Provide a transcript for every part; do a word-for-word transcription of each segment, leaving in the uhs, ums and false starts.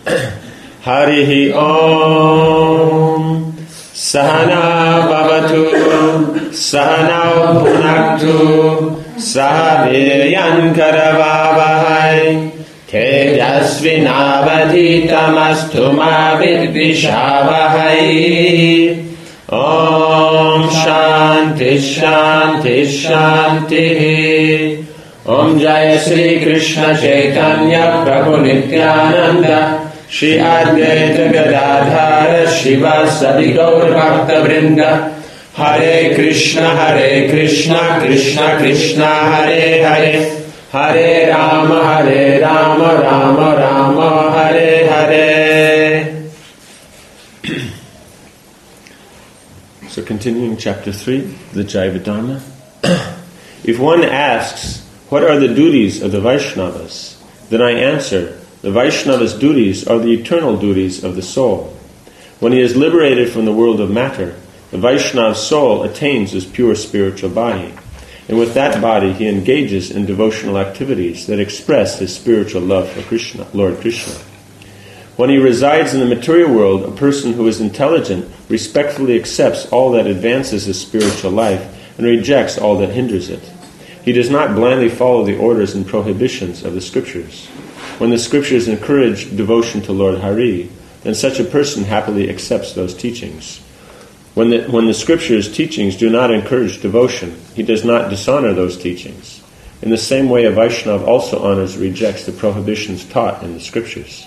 Harihi Om. Sahana Bhavatu. Sahanau Bhunaktu. Sahaviryan Karavavahai. Tejasvinavadhitamastu ma vidvishavahai. Om Shanti Shanti Shanti. Om Jaya Sri Krishna Chaitanya Prabhu Nityananda Shri Advaita Gadadhara Shivasadi Gaur Bhakta Vrinda. Hare Krishna Hare Krishna Krishna Krishna Hare Hare. Hare Rama Hare Rama Rama Rama Hare Hare. So continuing chapter three, the Jaiva Dharma. If one asks, what are the duties of the Vaishnavas? Then I answer, the Vaishnava's duties are the eternal duties of the soul. When he is liberated from the world of matter, the Vaishnava's soul attains his pure spiritual body. And with that body he engages in devotional activities that express his spiritual love for Krishna, Lord Krishna. When he resides in the material world, a person who is intelligent respectfully accepts all that advances his spiritual life and rejects all that hinders it. He does not blindly follow the orders and prohibitions of the scriptures. When the scriptures encourage devotion to Lord Hari, then such a person happily accepts those teachings. When the, when the scriptures' teachings do not encourage devotion, he does not dishonor those teachings. In the same way, a Vaishnava also honors and rejects the prohibitions taught in the scriptures.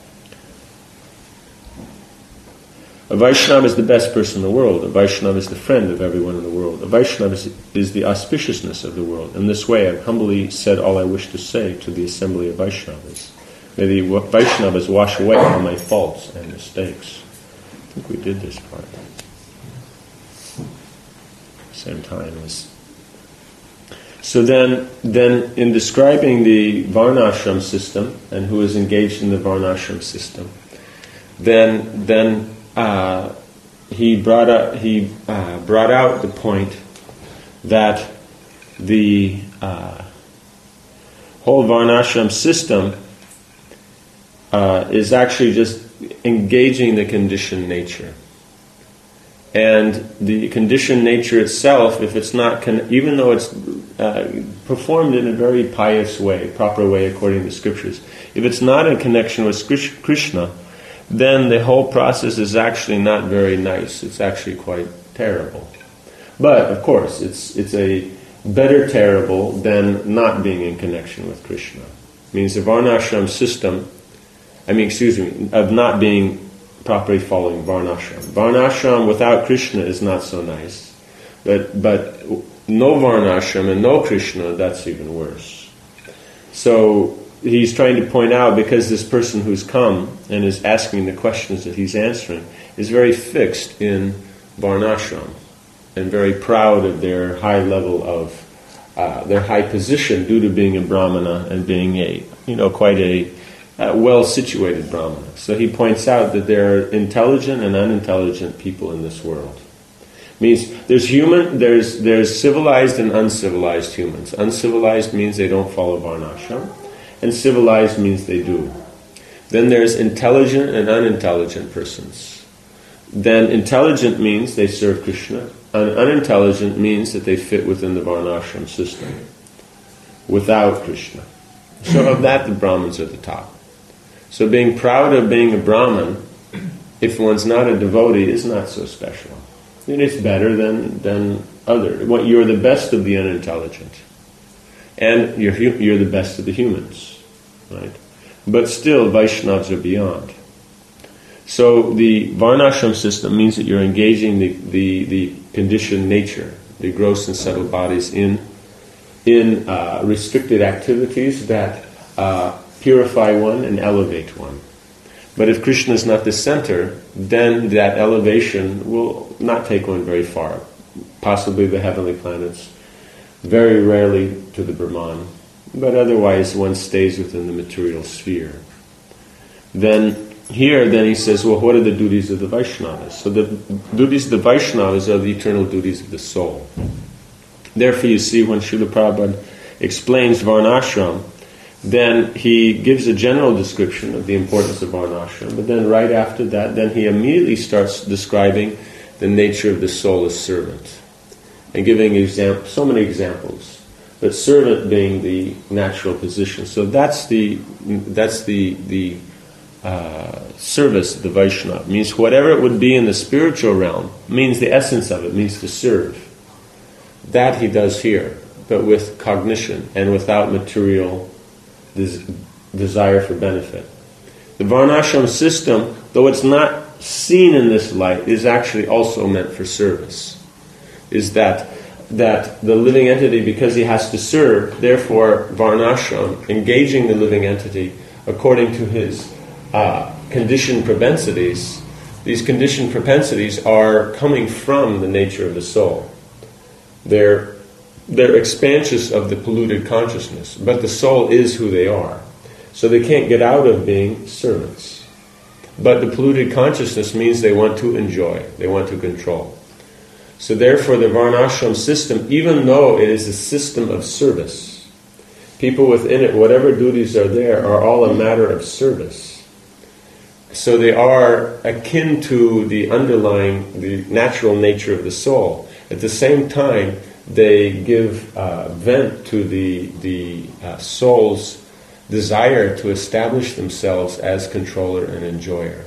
A Vaishnava is the best person in the world. A Vaishnava is the friend of everyone in the world. A Vaishnava is, is the auspiciousness of the world. In this way, I've humbly said all I wish to say to the assembly of Vaishnavas. May the Vaishnavas wash away all my faults and mistakes. I think we did this part. Same time as. So then, then in describing the Varnashram system and who is engaged in the Varnashram system, then then. Uh, he brought up, he uh, brought out the point that the uh, whole Varnashram system uh, is actually just engaging the conditioned nature, and the conditioned nature itself, if it's not, con- even though it's uh, performed in a very pious way, proper way according to the scriptures, if it's not in connection with Krishna, then the whole process is actually not very nice. It's actually quite terrible. But, of course, it's it's a better terrible than not being in connection with Krishna. It means the Varnashram system, I mean, excuse me, of not being properly following Varnashram. Varnashram without Krishna is not so nice. But, but no Varnashram and no Krishna, that's even worse. So he's trying to point out, because this person who's come and is asking the questions that he's answering is very fixed in Varnashram and very proud of their high level of, uh, their high position due to being a Brahmana and being a, you know, quite a uh, well-situated Brahmana. So he points out that there are intelligent and unintelligent people in this world. Means there's human, there's there's civilized and uncivilized humans. Uncivilized means they don't follow Varnashram, and civilized means they do. Then there's intelligent and unintelligent persons. Then intelligent means they serve Krishna, and unintelligent means that they fit within the Varnashram system without Krishna. So of that, the Brahmins are at the top. So being proud of being a Brahmin, if one's not a devotee, is not so special. And it's better than than other. What you're the best of the unintelligent, and you're you're the best of the humans, right? But still, Vaishnavas are beyond. So the Varnashram system means that you're engaging the, the, the conditioned nature, the gross and subtle bodies, in in uh, restricted activities that uh, purify one and elevate one. But if Krishna is not the center, then that elevation will not take one very far. Possibly the heavenly planets, very rarely to the Brahman, but otherwise one stays within the material sphere. Then here, then he says, well, what are the duties of the Vaishnavas? So the duties of the Vaishnavas are the eternal duties of the soul. Therefore you see, when Srila Prabhupada explains Varnashram, then he gives a general description of the importance of varnashram, but then right after that, then he immediately starts describing the nature of the soul as servant, and giving exam- so many examples, but servant being the natural position. So that's the that's the the uh, service of the Vaishnava. Means whatever it would be in the spiritual realm, means the essence of it, means to serve. That he does here, but with cognition and without material des- desire for benefit. The Varnashram system, though it's not seen in this light, is actually also meant for service. Is that that the living entity, because he has to serve, therefore Varnashram, engaging the living entity according to his uh, conditioned propensities, these conditioned propensities are coming from the nature of the soul. They're, they're expansions of the polluted consciousness, but the soul is who they are. So they can't get out of being servants. But the polluted consciousness means they want to enjoy, they want to control. So therefore the Varnashram system, even though it is a system of service, people within it, whatever duties are there, are all a matter of service. So they are akin to the underlying, the natural nature of the soul. At the same time, they give uh, vent to the, the uh, soul's desire to establish themselves as controller and enjoyer.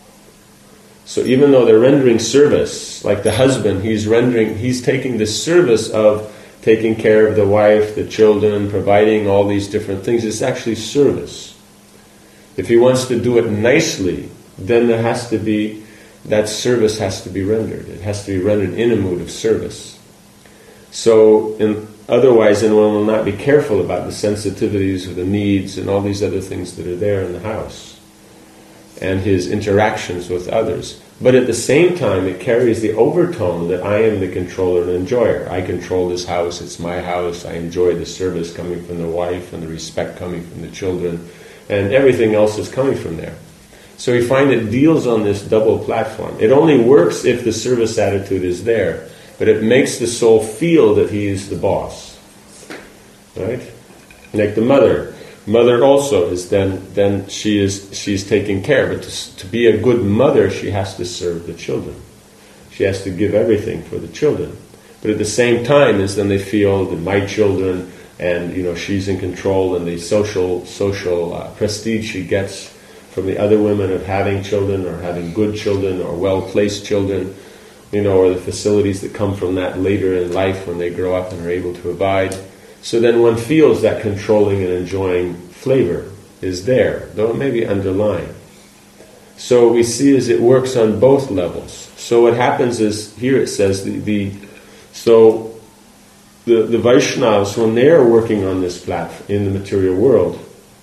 So even though they're rendering service, like the husband, he's rendering, he's taking the service of taking care of the wife, the children, providing all these different things. It's actually service. If he wants to do it nicely, then there has to be, that service has to be rendered. It has to be rendered in a mood of service. So in, otherwise, then one will not be careful about the sensitivities or the needs and all these other things that are there in the house, and his interactions with others. But at the same time, it carries the overtone that I am the controller and enjoyer. I control this house, it's my house, I enjoy the service coming from the wife and the respect coming from the children, and everything else is coming from there. So we find it deals on this double platform. It only works if the service attitude is there, but it makes the soul feel that he is the boss. Right? Like the mother. Mother also is then, then she is she's taking care, but to, to be a good mother, she has to serve the children. She has to give everything for the children. But at the same time, is then they feel that my children, and you know she's in control, and the social social uh, prestige she gets from the other women of having children, or having good children, or well-placed children, you know, or the facilities that come from that later in life when they grow up and are able to provide. So then one feels that controlling and enjoying flavor is there, though it may be underlying. So we see as it works on both levels. So what happens is, here it says, the, the so the, the Vaishnavas, when they are working on this platform in the material world,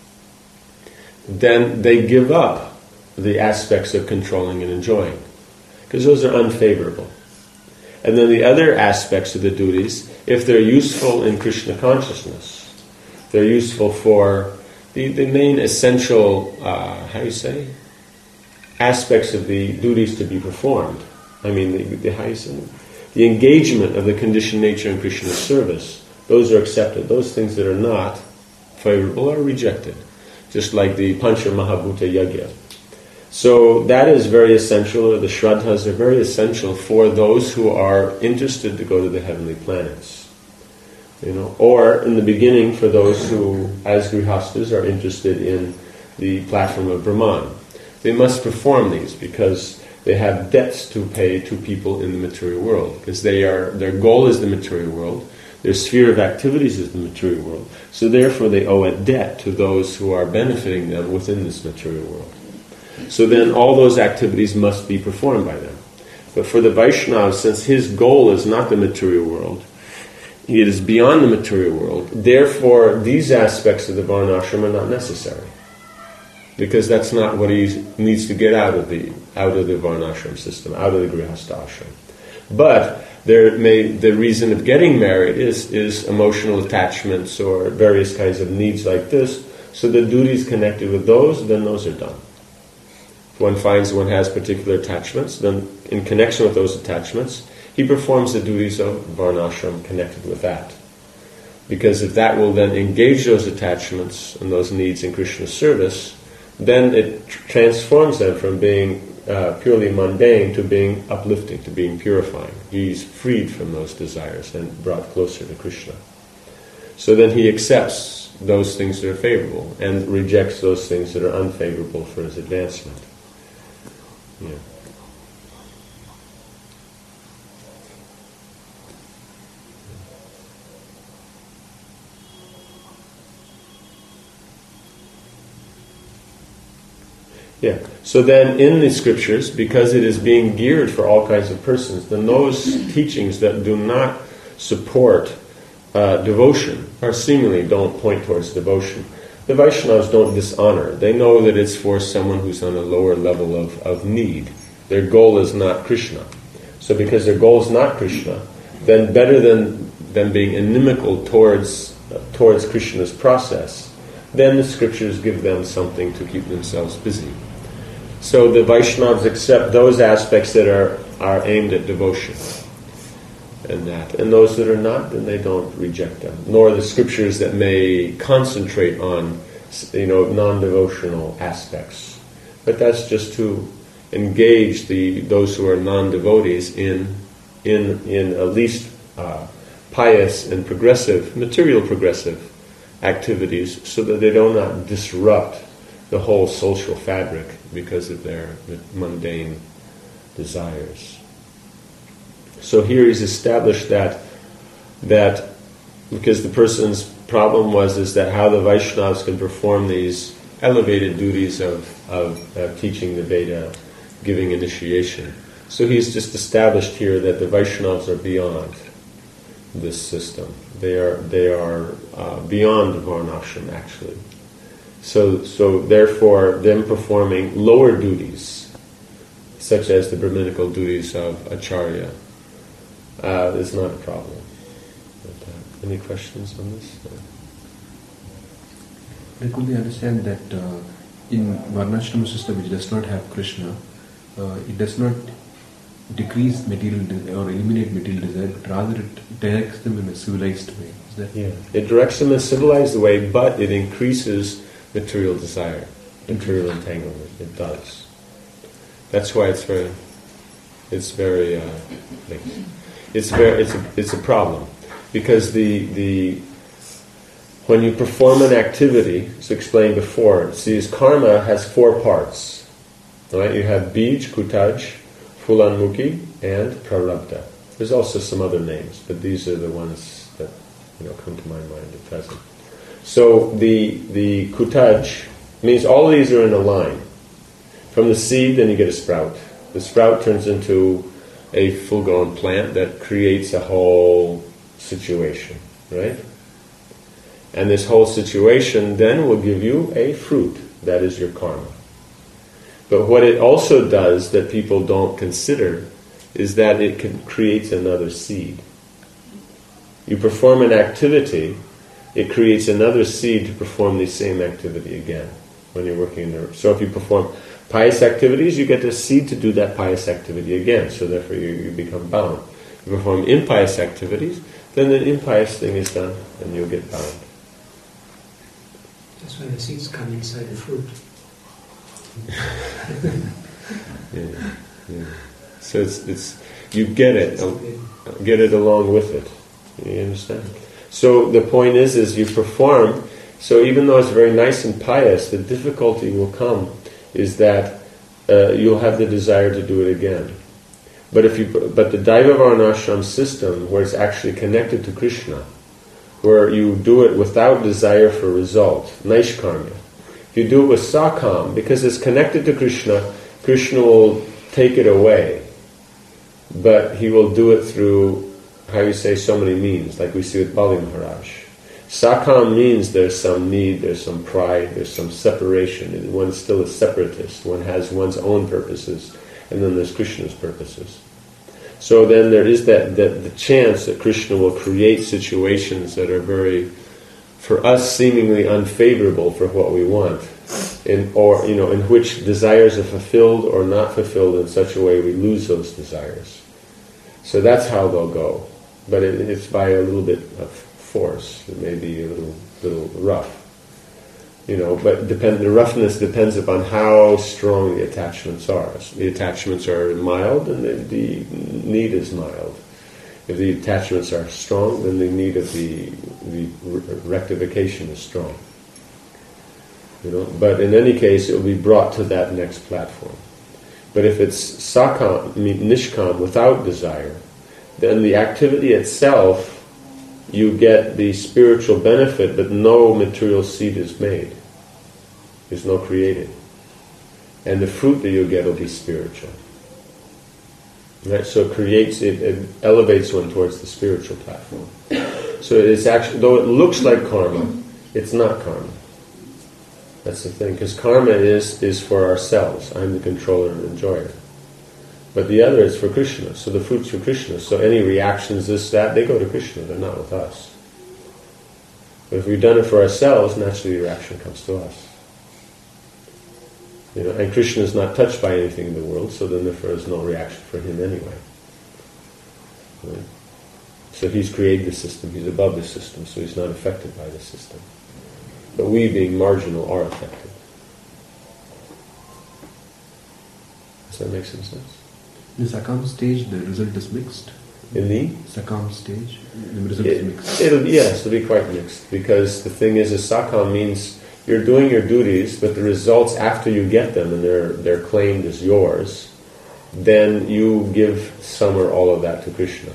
then they give up the aspects of controlling and enjoying, because those are unfavorable. And then the other aspects of the duties, if they're useful in Krishna consciousness, they're useful for the, the main essential, uh, how do you say, aspects of the duties to be performed. I mean, the, the, how you say, the engagement of the conditioned nature in Krishna's service, those are accepted. Those things that are not favorable are rejected. Just like the Pancha Mahabhuta Yajna. So that is very essential, or the Shraddhas are very essential for those who are interested to go to the heavenly planets. You know, or in the beginning for those who, as Grihastas, are interested in the platform of Brahman. They must perform these because they have debts to pay to people in the material world, because they are their goal is the material world. Their sphere of activities is the material world. So therefore they owe a debt to those who are benefiting them within this material world. So then all those activities must be performed by them. But for the Vaishnava, since his goal is not the material world, it is beyond the material world, therefore these aspects of the Varnashram are not necessary. Because that's not what he needs to get out of the out of the Varnashram system, out of the Grihastha ashram. But there may the reason of getting married is, is emotional attachments or various kinds of needs like this. So the duties connected with those, then those are done. If one finds one has particular attachments, then in connection with those attachments, he performs the duties of Varnashram connected with that. Because if that will then engage those attachments and those needs in Krishna's service, then it tr- transforms them from being uh, purely mundane to being uplifting, to being purifying. He's freed from those desires and brought closer to Krishna. So then he accepts those things that are favorable and rejects those things that are unfavorable for his advancement. Yeah. Yeah. So then in the scriptures, because it is being geared for all kinds of persons, then those teachings that do not support uh, devotion, or seemingly don't point towards devotion, the Vaishnavas don't dishonor. They know that it's for someone who's on a lower level of, of need. Their goal is not Krishna. So because their goal is not Krishna, then better than, than being inimical towards, uh, towards Krishna's process, then the scriptures give them something to keep themselves busy. So the Vaishnavas accept those aspects that are, are aimed at devotion, and that. And those that are not, then they don't reject them. Nor the scriptures that may concentrate on, you know, non-devotional aspects. But that's just to engage the those who are non-devotees in in in at least uh, pious and progressive, material progressive activities, so that they do not disrupt the whole social fabric because of their mundane desires. So here he's established that that because the person's problem was is that how the Vaishnavas can perform these elevated duties of, of uh, teaching the Veda, giving initiation. So he's just established here that the Vaishnavas are beyond this system. They are they are uh, beyond the Varnashram actually. So so therefore them performing lower duties, such as the Brahminical duties of Acharya, uh, is not a problem. But, uh, any questions on this? I could understand that uh, in Varnashram system which does not have Krishna, uh, it does not decrease material de- or eliminate material desire, but rather it directs them in a civilized way. Is that? Yeah, it directs them in a civilized way, but it increases material desire, material entanglement. It does. That's why it's very, it's very, uh, it's very, it's a, it's a problem, because the the when you perform an activity, as explained before, see, his karma has four parts. Right? You have bij, kutaj, Phulanmukhi, and Prarabdha. There's also some other names, but these are the ones that you know come to my mind at present. So the the kutaj means all of these are in a line. From the seed, then you get a sprout. The sprout turns into a full-grown plant that creates a whole situation, right? And this whole situation then will give you a fruit. That is your karma. But what it also does that people don't consider is that it can create another seed. You perform an activity, it creates another seed to perform the same activity again when you're working in the... So if you perform pious activities, you get a seed to do that pious activity again, so therefore you, you become bound. You perform impious activities, then the impious thing is done and you'll get bound. That's why the seeds come inside the fruit. yeah, yeah. So it's it's you get it, uh, get it along with it. You understand? So the point is, is you perform. So even though it's very nice and pious, the difficulty will come is that uh, you'll have the desire to do it again. But if you but the Daiva Varnashram system, where it's actually connected to Krishna, where you do it without desire for result, Naishkarmya. If you do it with Sakam, because it's connected to Krishna, Krishna will take it away. But he will do it through, how you say, so many means, like we see with Bali Maharaj. Sakam means there's some need, there's some pride, there's some separation. One's still a separatist. One has one's own purposes, and then there's Krishna's purposes. So then there is that, that the chance that Krishna will create situations that are very, for us, seemingly unfavorable for what we want, in, or you know, in which desires are fulfilled or not fulfilled in such a way we lose those desires. So that's how they'll go, but it, it's by a little bit of force. It may be a little little rough. You know, but depend, the roughness depends upon how strong the attachments are. The attachments are mild, and the, the need is mild. If the attachments are strong, then the need of the, the rectification is strong. You know, but in any case, it will be brought to that next platform. But if it's sakam, nishkam, without desire, then the activity itself, you get the spiritual benefit, but no material seed is made. There's no created. And the fruit that you'll get will be spiritual. Right? So it creates, it, it elevates one towards the spiritual platform. So it's actually, though it looks like karma, it's not karma. That's the thing, because karma is, is for ourselves. I'm the controller and enjoyer. But the other is for Krishna, so the fruit's for Krishna. So any reactions, this, that, they go to Krishna, they're not with us. But if we've done it for ourselves, naturally the reaction comes to us. You know, and Krishna is not touched by anything in the world, so then therefore there's no reaction for him anyway. Right? So he's created the system, he's above the system, so he's not affected by the system. But we, being marginal, are affected. Does that make some sense? In the Sakam stage, the result is mixed. In the? Sakam stage, the result it, is mixed. It'll, yes, it'll be quite mixed. Because the thing is, a Sakam means you're doing your duties, but the results after you get them and they're, they're claimed as yours, then you give some or all of that to Krishna.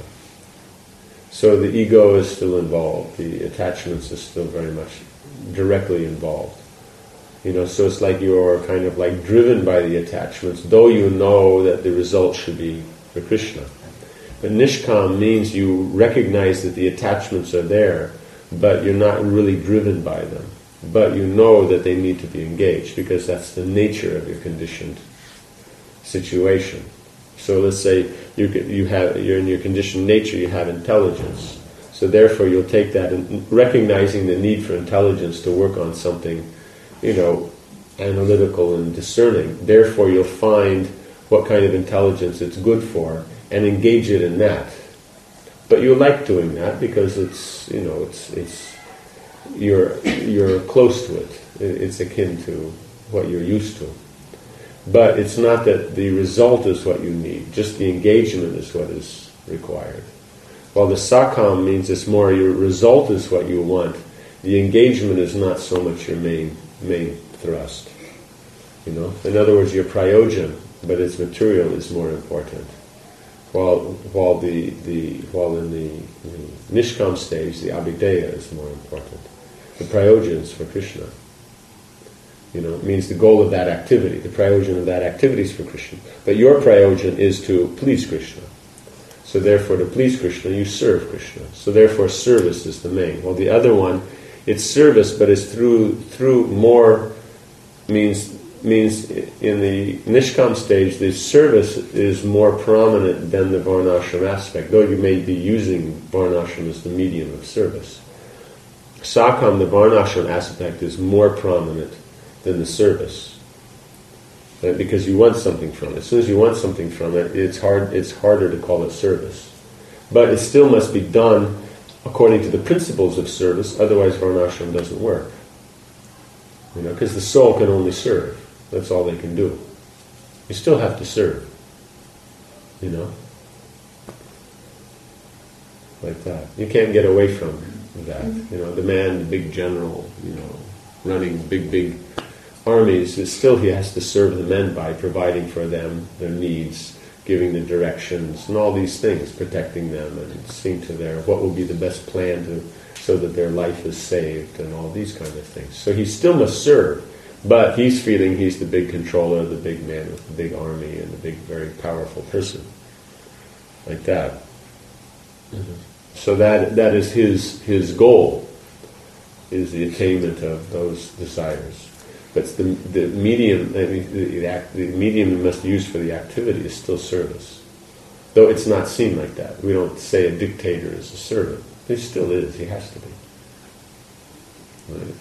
So the ego is still involved. The attachments are still very much directly involved. You know, so it's like you're kind of like driven by the attachments, though you know that the result should be for Krishna. But nishkam means you recognize that the attachments are there, but you're not really driven by them. But you know that they need to be engaged, because that's the nature of your conditioned situation. So let's say you you have you're in your conditioned nature, you have intelligence. So therefore you'll take that, and recognizing the need for intelligence to work on something, you know, analytical and discerning. Therefore you'll find what kind of intelligence it's good for and engage it in that. But you like doing that because it's, you know, it's it's you're you're close to it. It's akin to what you're used to. But it's not that the result is what you need, just the engagement is what is required. While the sakam means it's more your result is what you want, the engagement is not so much your main main thrust. You know? In other words, your prayojan, but its material is more important. While while the, the while in the, the nishkam stage, the abhideya is more important. The prayojan is for Krishna. You know, it means the goal of that activity. The prayojan of that activity is for Krishna. But your prayojan is to please Krishna. So therefore, to please Krishna, you serve Krishna. So therefore, service is the main. While the other one, it's service, but it's through through more means means in the nishkam stage, the service is more prominent than the varnashram aspect, though you may be using varnashram as the medium of service. Sakam, the varnashram aspect, is more prominent than the service, right? Because you want something from it. As soon as you want something from it, it's hard. It's harder to call it service, but it still must be done according to the principles of service. Otherwise, varnashram doesn't work. You know, because the soul can only serve. That's all they can do. You still have to serve. You know, like that. You can't get away from that. You know, the man, the big general, you know, running big, big armies, is still he has to serve the men by providing for them their needs, giving the directions, and all these things, protecting them and seeing to their what will be the best plan to so that their life is saved, and all these kind of things. So he still must serve, but he's feeling he's the big controller, the big man with the big army and the big, very powerful person, like that. Mm-hmm. So that that is his his goal, is the attainment of those desires. But the the medium, I mean, the, the, act, the medium we must use for the activity is still service, though it's not seen like that. We don't say a dictator is a servant. He still is. He has to be. Right.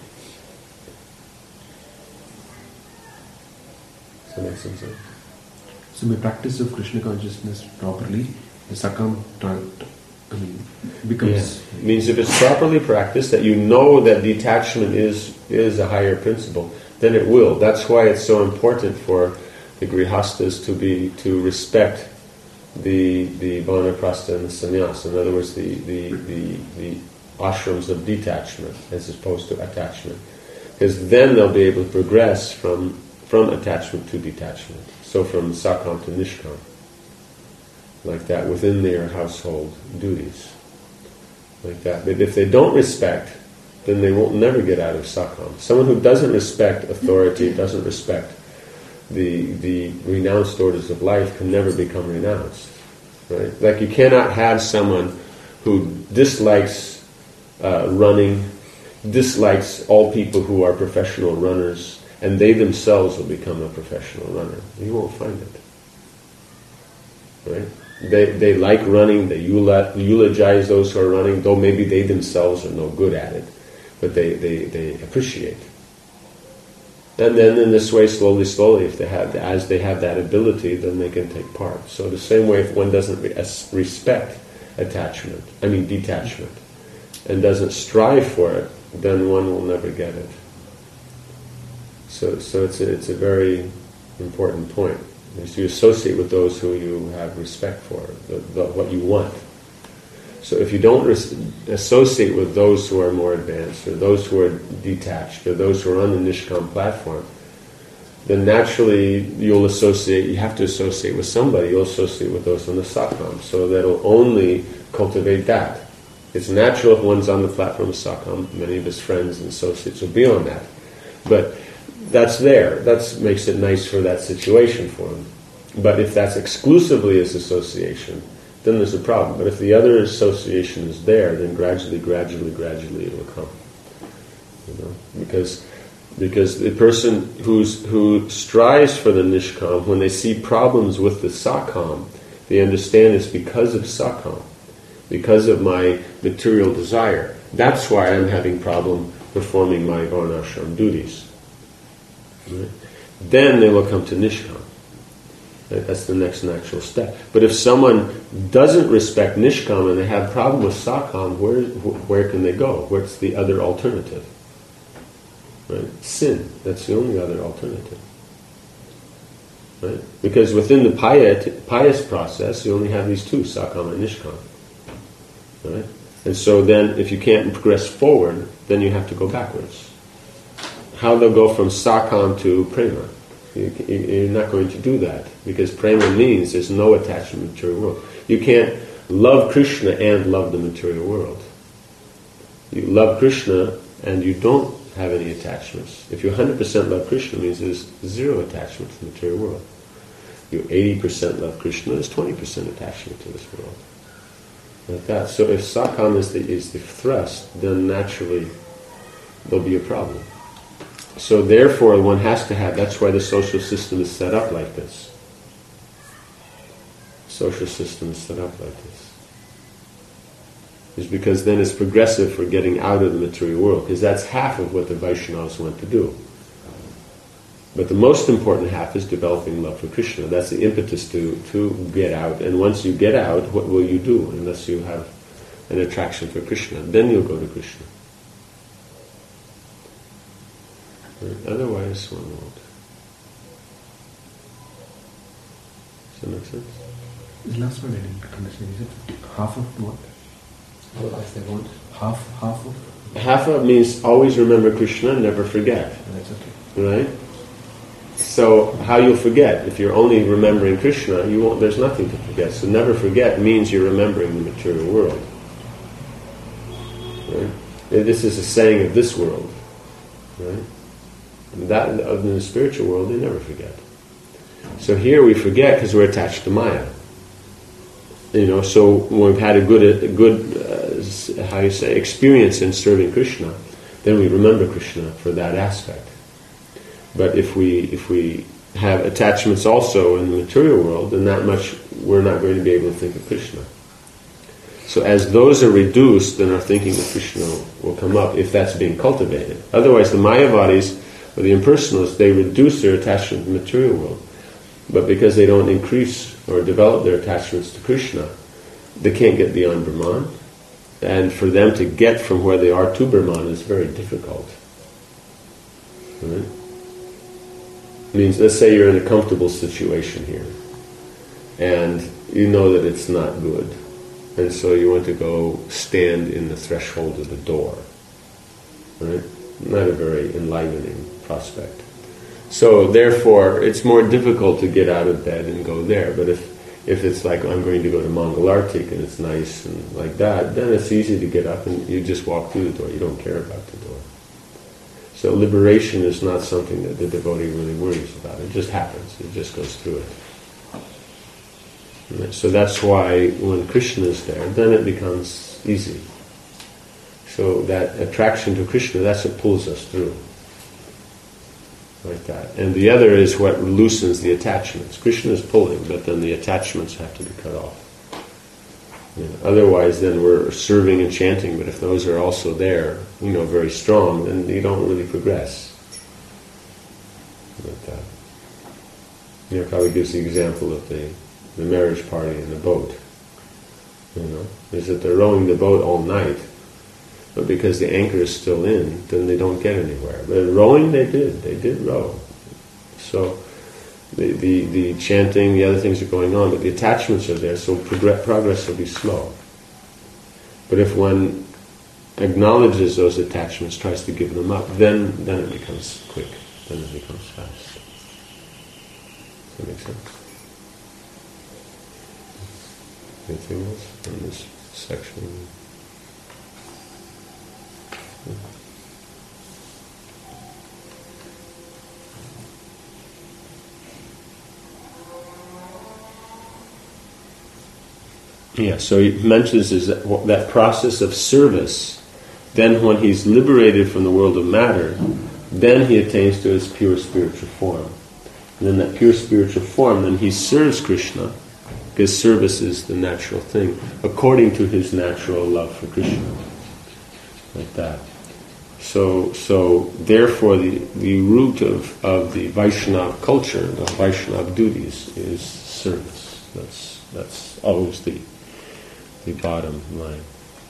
Does that make some sense? So, by practice of Krishna consciousness properly, the sakam, I mean, becomes. Yeah. It means if it's properly practiced, that you know that detachment is is a higher principle, then it will. That's why it's so important for the grihastas to be to respect the the vanaprastha and the sannyas. In other words, the the, the the ashrams of detachment as opposed to attachment, because then they'll be able to progress from from attachment to detachment. So from sakam to nishkam, like that, within their household duties, like that. But if they don't respect, then they won't never get out of sakam. Someone who doesn't respect authority, doesn't respect the the renounced orders of life, can never become renounced. Right? Like you cannot have someone who dislikes uh, running, dislikes all people who are professional runners, and they themselves will become a professional runner. You won't find it. Right? They they like running, they eulogize those who are running, though maybe they themselves are no good at it, but they, they, they appreciate. And then in this way, slowly, slowly, if they have, as they have that ability, then they can take part. So the same way, if one doesn't re- respect attachment, I mean detachment, and doesn't strive for it, then one will never get it. So, so it's a, it's a very important point. Is you associate with those who you have respect for, the, the, what you want. So if you don't res- associate with those who are more advanced, or those who are detached, or those who are on the Nishkam platform, then naturally you'll associate, you have to associate with somebody, you'll associate with those on the Sakam, so that'll only cultivate that. It's natural if one's on the platform of Sakam, many of his friends and associates will be on that. But that's there. That makes it nice for that situation for him. But if that's exclusively his association, then there's a problem. But if the other association is there, then gradually, gradually, gradually it will come. You know, because because the person who's who strives for the nishkam, when they see problems with the sakam, they understand it's because of sakam, because of my material desire. That's why I'm having problem performing my varnashram duties. Right? Then they will come to nishkam. Right? That's the next natural step. But if someone doesn't respect nishkam and they have problem with sakam, where where can they go? What's the other alternative? Right? Sin. That's the only other alternative. Right? Because within the pious, pious process, you only have these two, sakam and nishkam. Right? And so then, if you can't progress forward, then you have to go backwards. How they'll go from sakam to prema. You, you're not going to do that, because prema means there's no attachment to the material world. You can't love Krishna and love the material world. You love Krishna and you don't have any attachments. If you one hundred percent love Krishna, it means there's zero attachment to the material world. You eighty percent love Krishna, there's twenty percent attachment to this world. Like that. So if sakam is the, is the thrust, then naturally there'll be a problem. So therefore one has to have, that's why the social system is set up like this. Social system is set up like this. Is because then it's progressive for getting out of the material world, because that's half of what the Vaishnavas want to do. But the most important half is developing love for Krishna. That's the impetus to, to get out. And once you get out, what will you do unless you have an attraction for Krishna? Then you'll go to Krishna. Otherwise, one won't. Does that make sense? The last one I didn't understand. Is it half of what? Otherwise they won't. Half, half of? Half of means always remember Krishna, never forget. That's okay. Right? So how you'll forget? If you're only remembering Krishna, you won't. There's nothing to forget. So never forget means you're remembering the material world. Right? This is a saying of this world. Right? That in the spiritual world, they never forget. So here we forget because we're attached to Maya. You know, so when we've had a good, a good, uh, how you say, experience in serving Krishna, then we remember Krishna for that aspect. But if we if we have attachments also in the material world, then that much we're not going to be able to think of Krishna. So as those are reduced, then our thinking of Krishna will come up if that's being cultivated. Otherwise, the Mayavadis or the impersonalists, they reduce their attachment to the material world. But because they don't increase or develop their attachments to Krishna, they can't get beyond Brahman. and for them to get from where they are to Brahman is very difficult. Right? Means, let's say you're in a comfortable situation here, and you know that it's not good, and so you want to go stand in the threshold of the door. Right? Not a very enlivening prospect. So therefore, it's more difficult to get out of bed and go there. But if if it's like, I'm going to go to Mangalartik and it's nice and like that, then it's easy to get up and you just walk through the door. You don't care about the door. So liberation is not something that the devotee really worries about. It just happens. It just goes through it. Right? So that's why when Krishna is there, then it becomes easy. So that attraction to Krishna, that's what pulls us through. Like that. And the other is what loosens the attachments. Krishna is pulling, but then the attachments have to be cut off. You know, otherwise, then we're serving and chanting, but if those are also there, you know, very strong, then you don't really progress. Like that. You know, probably gives the example of the, the marriage party in the boat. You know, is that they're rowing the boat all night, but because the anchor is still in, then they don't get anywhere. But rowing, they did. They did row. So the, the, the chanting, the other things are going on, but the attachments are there, so progress, progress will be slow. But if one acknowledges those attachments, tries to give them up, then, then it becomes quick. Then it becomes fast. Does that make sense? Anything else in this section? Yeah, so he mentions is that, that process of service. Then when he's liberated from the world of matter, then he attains to his pure spiritual form. And then that pure spiritual form, then he serves Krishna, because service is the natural thing, according to his natural love for Krishna. Like that. So, so therefore, the, the root of, of the Vaishnava culture, the Vaishnava duties, is service. That's that's always the the bottom line.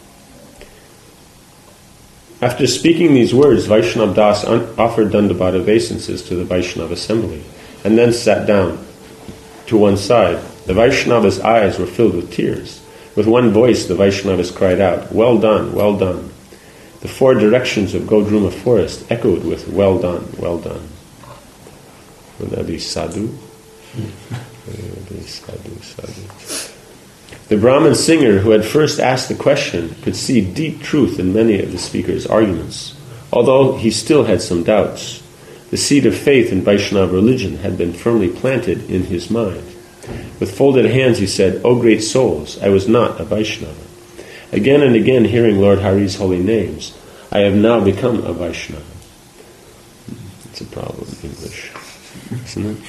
After speaking these words, Vaishnava Das un- offered Dandabad obeisances to the Vaishnava assembly, and then sat down to one side. The Vaishnava's eyes were filled with tears. With one voice, the Vaishnavas cried out, "Well done, well done." The four directions of Godruma forest echoed with, "Well done, well done." Would that be sadhu? Would that be sadhu, sadhu? The Brahmin singer who had first asked the question could see deep truth in many of the speaker's arguments, although he still had some doubts. The seed of faith in Vaishnava religion had been firmly planted in his mind. With folded hands he said, "O great souls, I was not a Vaishnava. Again and again hearing Lord Hari's holy names, I have now become a Vaishnava." It's a problem in English, isn't it?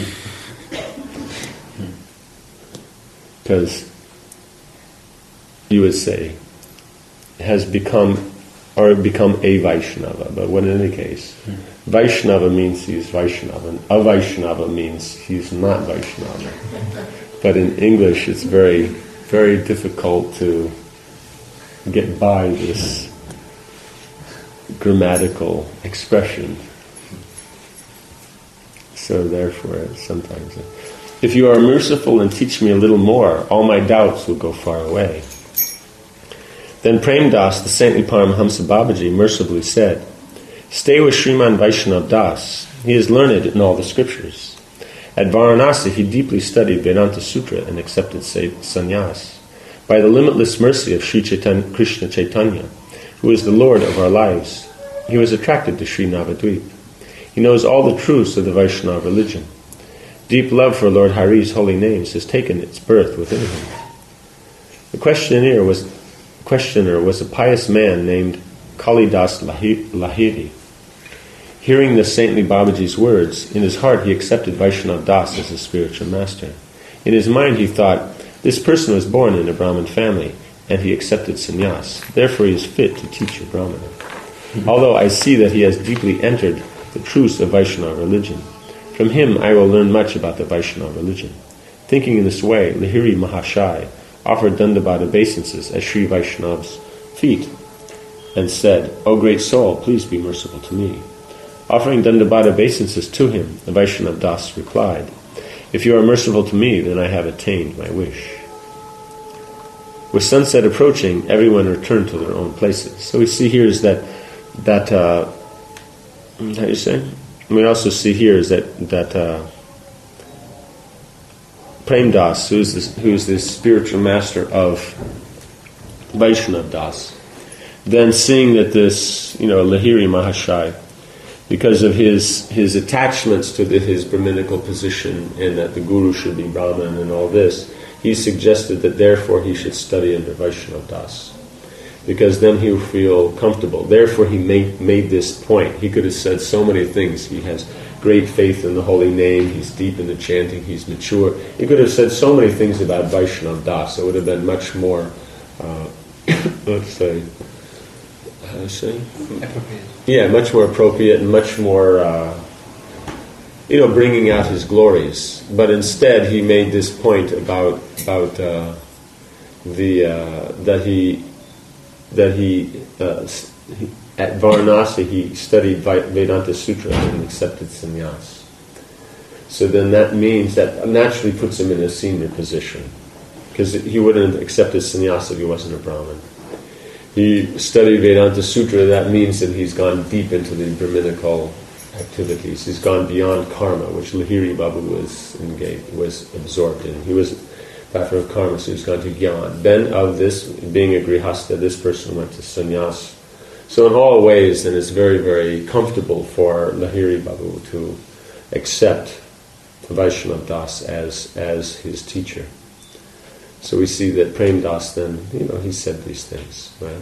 Because you would say, has become, or become a Vaishnava, but when in any case, Vaishnava means he's Vaishnava, and a Vaishnava means he's not Vaishnava. But in English it's very, very difficult to get by this grammatical expression. So therefore, sometimes, if you are merciful and teach me a little more, all my doubts will go far away. Then Prem Das, the saintly Paramahamsa Babaji, mercifully said, "Stay with Sriman Vaishnava Das. He is learned in all the scriptures. At Varanasi, he deeply studied Vedanta Sutra and accepted sannyas. By the limitless mercy of Sri Chaitanya, Krishna Chaitanya, who is the Lord of our lives, he was attracted to Sri Navadvip. He knows all the truths of the Vaishnava religion. Deep love for Lord Hari's holy names has taken its birth within him." The questioner was, questioner was a pious man named Kalidas Lahiri. Hearing the saintly Babaji's words, in his heart he accepted Vaishnava Das as his spiritual master. In his mind he thought, this person was born in a Brahmin family, and he accepted sannyas. Therefore he is fit to teach a Brahmana. Although I see that he has deeply entered the truths of Vaishnava religion, from him I will learn much about the Vaishnava religion. Thinking in this way, Lahiri Mahashai offered Dandabad obeisances as Sri Vaishnava's feet and said, O great soul, please be merciful to me. Offering Dandabhata obeisances to him, the Vaishnava Das replied, If you are merciful to me, then I have attained my wish. With sunset approaching, everyone returned to their own places. So we see here is that, that uh, how do you say? We also see here is that, that uh, Prem Das, who is this, who is this spiritual master of Vaishnava Das, then seeing that this, you know, Lahiri Mahashai, because of his his attachments to the, his Brahminical position and that the Guru should be Brahman and all this, he suggested that therefore he should study under Vaishnava Das, because then he will feel comfortable. Therefore he made, made this point. He could have said so many things. He has great faith in the holy name, he's deep in the chanting, he's mature. He could have said so many things about Vaishnava Das. It would have been much more, uh, let's say, how do you say? Appropriate. Yeah, much more appropriate and much more, uh, you know, bringing out his glories. But instead, he made this point about about uh, the uh, that he that he, uh, he at Varanasi he studied Vedanta Sutra and accepted sannyas. So then that means that naturally puts him in a senior position, because he wouldn't have accepted sannyas if he wasn't a Brahmin. He studied Vedanta Sutra. That means that he's gone deep into the Brahminical activities. He's gone beyond karma, which Lahiri Babu was engaged, was absorbed in. He was back from karma, so he's gone to Gyan. Then of this, being a grihasta, this person went to sannyas. So in all ways, then it's very, very comfortable for Lahiri Babu to accept Vaishnava Das as as his teacher. So we see that Prem Das then, you know, he said these things, right?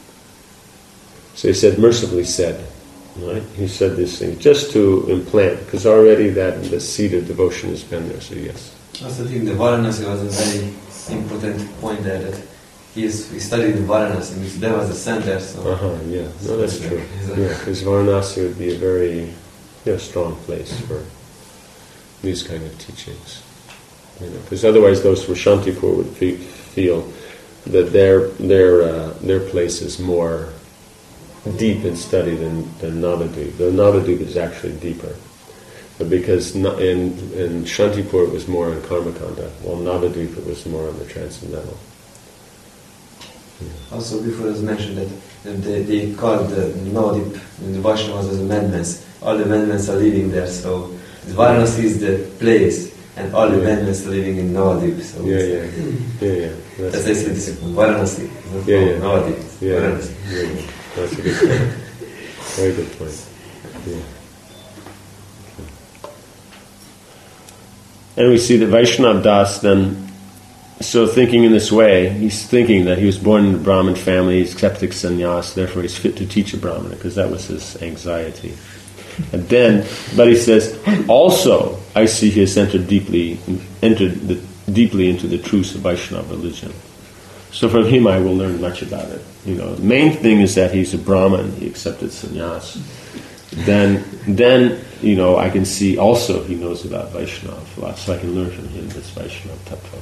So he said, mercifully said, right? He said this thing just to implant, because already that the seed of devotion has been there, so yes. I also think the Varanasi was a very important point there, that he, is, he studied in Varanasi, which there was a center, so... Uh-huh, yeah, no, that's true. Yeah, because Varanasi would be a very, you know, strong place for these kind of teachings. You know, because otherwise those from Shantipur would fe- feel that their their uh, their place is more deep in study than, than Navadvip. The Navadvip is actually deeper. But because in, in Shantipur it was more on Karmakanda, while Navadvip it was more on the transcendental. Yeah. Also before it was mentioned that they, they called the Navadvip, the Vaishnavas as madmen. All the madmen are living there, so Varanasi is the place. And all the men are living in Navadvip. So yeah, yeah, yeah, yeah. That's, that's basically this Varanasi. Yeah, yeah. Navadvip. Yeah, Varanasi. yeah. That's a good point. Very good point. Yeah. And we see that Vaishnava Das then, so thinking in this way, he's thinking that he was born in a Brahmin family, he's accepted sannyas, therefore he's fit to teach a Brahmana, because that was his anxiety. And then, but he says, also, I see he has entered deeply, entered the, deeply into the truths of Vaishnava religion. So from him I will learn much about it. You know, the main thing is that he's a Brahmin, he accepted sannyas. Then, then you know, I can see also he knows about Vaishnava, so I can learn from him this Vaishnava tattva.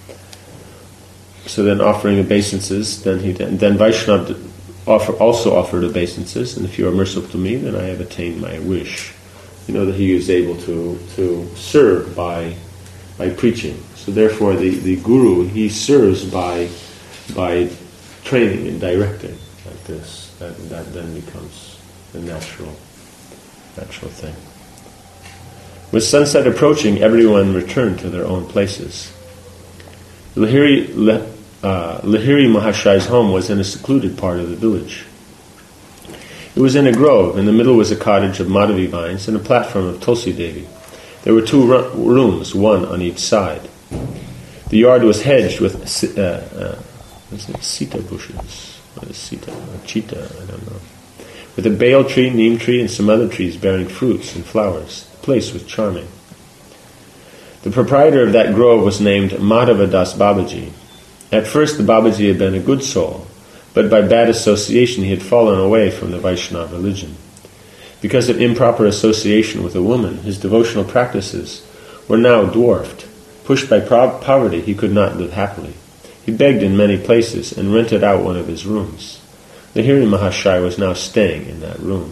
So then, offering obeisances, then he then Vaishnava offer, also offered obeisances, and if you are merciful to me, then I have attained my wish. You know, that he is able to to serve by by preaching. So therefore, the, the guru, he serves by by training and directing like this. That that then becomes the natural natural thing. With sunset approaching, everyone returned to their own places. Lahiri, uh, Lahiri Mahashai's home was in a secluded part of the village. It was in a grove. In the middle was a cottage of Madhavi vines and a platform of Tulsi Devi. There were two ru- rooms, one on each side. The yard was hedged with uh, uh, what's it? Sita bushes. What is Sita? Or Cheetah, I don't know. With a bael tree, neem tree, and some other trees bearing fruits and flowers. The place was charming. The proprietor of that grove was named Madhava Das Babaji. At first the Babaji had been a good soul, but by bad association he had fallen away from the Vaishnava religion. Because of improper association with a woman, his devotional practices were now dwarfed. Pushed by poverty, he could not live happily. He begged in many places and rented out one of his rooms. Lahiri Mahashaya was now staying in that room.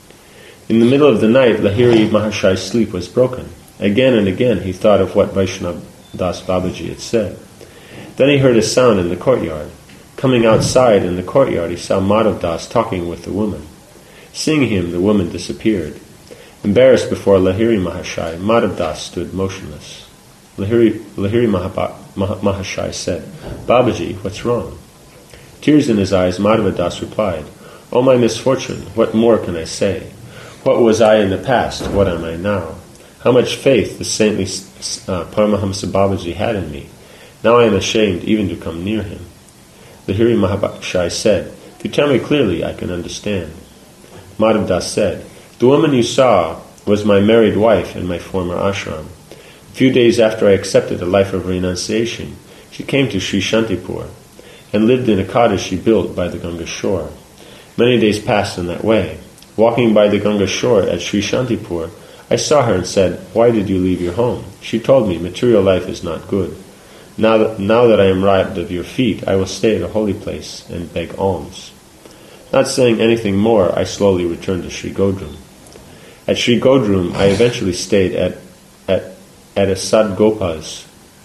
In the middle of the night, Lahiri Mahashaya's sleep was broken. Again and again he thought of what Vaishnava Das Babaji had said. Then he heard a sound in the courtyard. Coming outside in the courtyard, he saw Madhav Das talking with the woman. Seeing him, the woman disappeared. Embarrassed before Lahiri Mahashaya, Madhav Das stood motionless. Lahiri, Lahiri Mahaba, Mah, Mahashaya said, "Babaji, what's wrong?" Tears in his eyes, Madhava Das replied, "Oh, my misfortune, what more can I say? What was I in the past? What am I now? How much faith the saintly uh, Paramahamsa Babaji had in me. Now I am ashamed even to come near him." Lahiri Mahashaya said, "If you tell me clearly, I can understand." Madhav Das said, "The woman you saw was my married wife in my former ashram. A few days after I accepted a life of renunciation, she came to Sri Shantipur and lived in a cottage she built by the Ganga shore. Many days passed in that way. Walking by the Ganga shore at Sri Shantipur, I saw her and said, 'Why did you leave your home?' She told me, 'Material life is not good. Now that, now that I am robbed of your feet, I will stay at a holy place and beg alms.' Not saying anything more, I slowly returned to Sri Godrum. At Sri Godrum, I eventually stayed at, at, at a Sad Gopa's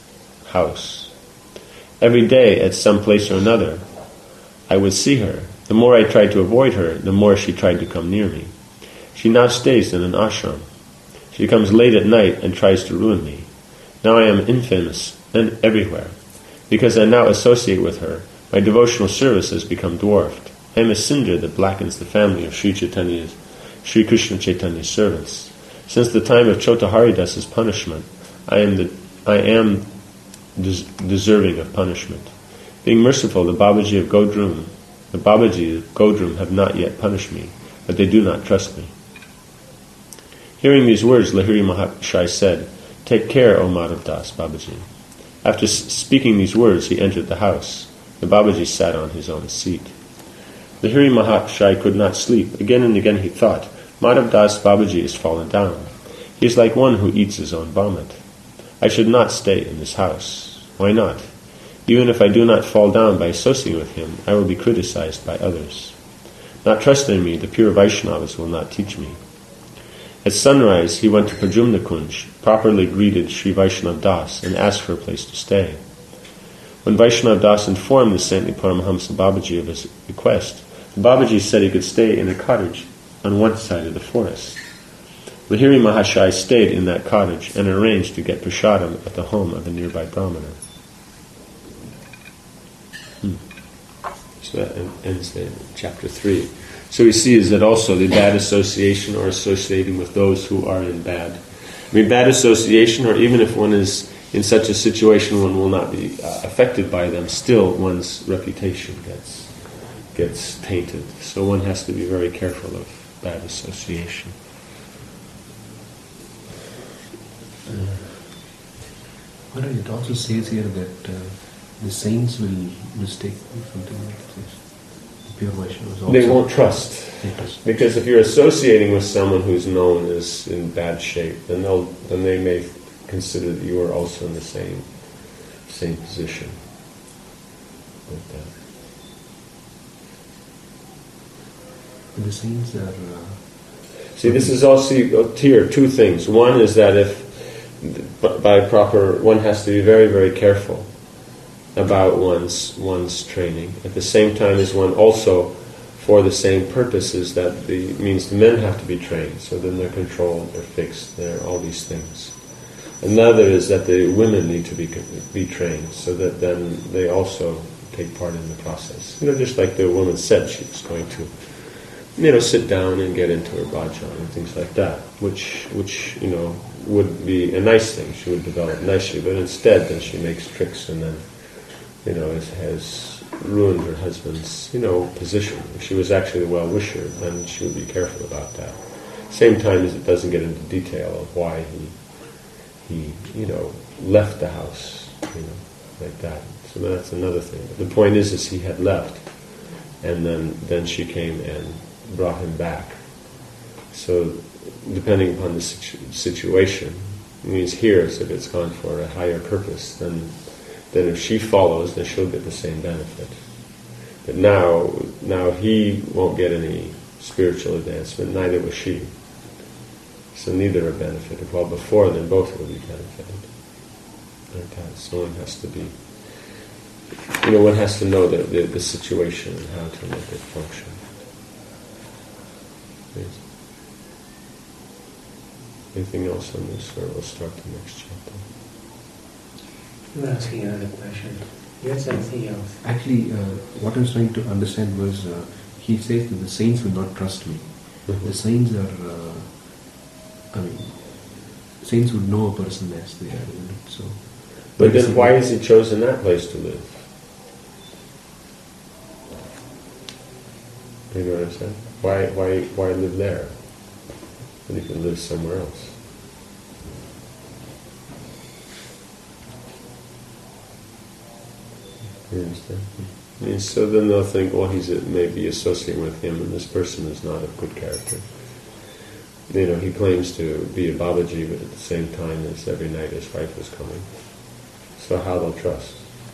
house. Every day, at some place or another, I would see her. The more I tried to avoid her, the more she tried to come near me. She now stays in an ashram. She comes late at night and tries to ruin me. Now I am infamous and everywhere. Because I now associate with her, my devotional service has become dwarfed. I am a cinder that blackens the family of Sri Chaitanya's, Sri Krishna Chaitanya's servants. Since the time of Chota Haridasa's punishment, I am the I am des- deserving of punishment. Being merciful, the Babaji of Godrum, the Babaji of Godrum have not yet punished me, but they do not trust me." Hearing these words, Lahiri Mahashaya said, "Take care, O Madhav Das, Babaji." After s- speaking these words, he entered the house. The Babaji sat on his own seat. Lahiri Mahashaya could not sleep. Again and again he thought, "Madhav Das Babaji is fallen down. He is like one who eats his own vomit. I should not stay in this house. Why not? Even if I do not fall down by associating with him, I will be criticized by others. Not trusting me, the pure Vaishnavas will not teach me." At sunrise, he went to Prajumna Kunj, properly greeted Sri Vaishnav Das, and asked for a place to stay. When Vaishnav Das informed the saintly Paramahamsa Babaji of his request, the Babaji said he could stay in a cottage on one side of the forest. Lahiri Mahashaya stayed in that cottage and arranged to get prasadam at the home of a nearby brahmana. Hmm. So that ends the chapter three. So we see is that also the bad association or associating with those who are in bad. I mean, bad association, or even if one is in such a situation one will not be uh, affected by them, still one's reputation gets gets tainted. So one has to be very careful of bad association. But it also says here that uh, the saints will mistake something like this. The pure Vaishnavas also. They won't trust. They trust. Because if you're associating with someone who's known as in bad shape, then they'll then they may consider that you are also in the same same position. Like that. But the saints are. Uh, See, this is also here two things. One is that if by proper, one has to be very, very careful about one's one's training. At the same time as one also, for the same purposes, that the means the men have to be trained, so then they're controlled, they're fixed, they're all these things. Another is that the women need to be be trained, so that then they also take part in the process. You know, just like the woman said, she was going to, you know, sit down and get into her bhajan and things like that, which, which you know, would be a nice thing. She would develop nicely, but instead then she makes tricks and then, you know, has, has ruined her husband's, you know, position. If she was actually a well-wisher, then she would be careful about that. Same time as it doesn't get into detail of why he, he, you know, left the house, you know, like that. So that's another thing. But the point is, is he had left, and then, then she came and brought him back. So, depending upon the situ- situation, it means here, so if it's gone for a higher purpose, then, then if she follows, then she'll get the same benefit. But now, now he won't get any spiritual advancement, neither will she. So neither are benefited. While before then, both will be benefited. Like that. So one has to be, you know, one has to know the, the, the situation and how to make it function. Yes. Anything else on this, or we'll start the next chapter? You were asking another question. You had something else. Actually, uh, what I was trying to understand was, uh, he says that the saints will not trust me. Mm-hmm. The saints are, uh, I mean, saints would know a person as they are, isn't it? So, But then why has he chosen that place to live? You know what I'm saying? Why, why, why live there when he can live somewhere else? You understand? I mean, so then they'll think, well, he's a, maybe associating with him, and this person is not of good character. You know, he claims to be a Babaji, but at the same time, as every night his wife is coming. So how they'll trust?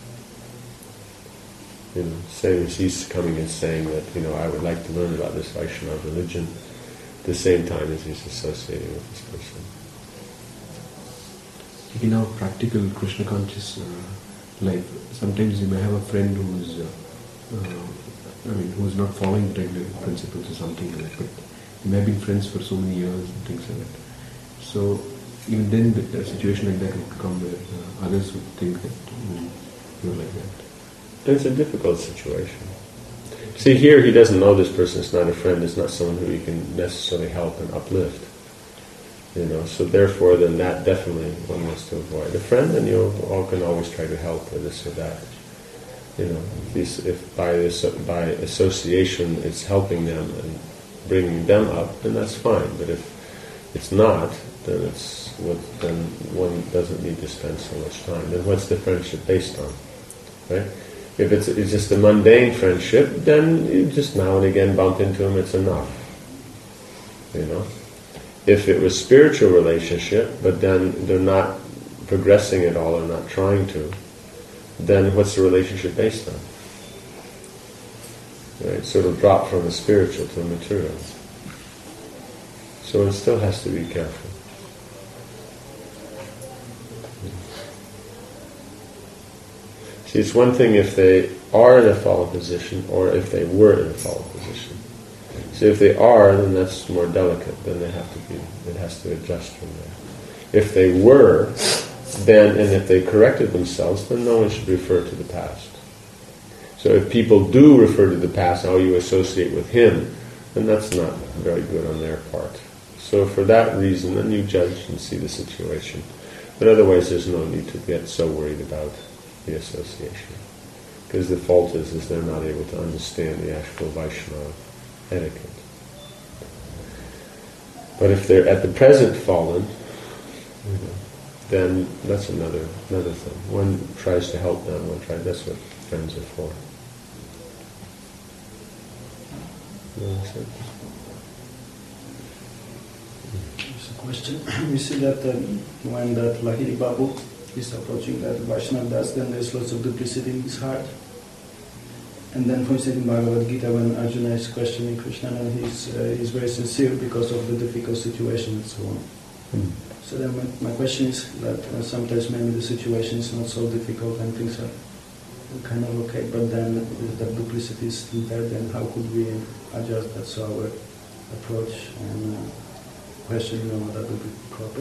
You know, same as he's coming and saying that, you know, I would like to learn about this Vaishnava religion, at the same time as he's associating with this person. In our practical Krishna conscious uh, life, sometimes you may have a friend who is, uh, uh, I mean, who is not following the regular principles or something like that, but you may have been friends for so many years and things like that. So even then, the, a situation like that would come where uh, others would think that mm, you're like that. It's a difficult situation. See, here he doesn't know this person is not a friend, is not someone who he can necessarily help and uplift. You know, so therefore, then that definitely one wants to avoid. A friend, then you all can always try to help or this or that. You know, if, these, if by this, by association it's helping them and bringing them up, then that's fine. But if it's not, then it's what, then one doesn't need to spend so much time. Then what's the friendship based on, right? If it's, it's just a mundane friendship, then you just now and again bump into them. It's enough. You know. If it was spiritual relationship, but then they're not progressing at all or not trying to, then what's the relationship based on? Right? So it'll drop from the spiritual to the material. So one still has to be careful. See, it's one thing if they are in a fallen position or if they were in a fallen position. So if they are, then that's more delicate. Then they have to be, it has to adjust from there. If they were, then, and if they corrected themselves, then no one should refer to the past. So if people do refer to the past, how you associate with him, then that's not very good on their part. So for that reason, then you judge and see the situation. But otherwise there's no need to get so worried about the association. Because the fault is, is they're not able to understand the actual Vaishnava etiquette. But if they're at the present fallen, you know, then that's another another thing. One tries to help them, one tries, that's what friends are for. You know, so. There's a question. We see that um, when that Lahiri Babu is approaching that Vaishnava Das, then there's lots of duplicity in his heart. And then, for instance, in Bhagavad Gita, when Arjuna is questioning Krishna, and he's, uh, he's very sincere because of the difficult situation and so on. Mm. So then my, my question is that uh, sometimes maybe the situation is not so difficult and things are kind of okay, but then if that duplicity is still there, then how could we adjust that so our approach and uh, question, you know, that would be proper?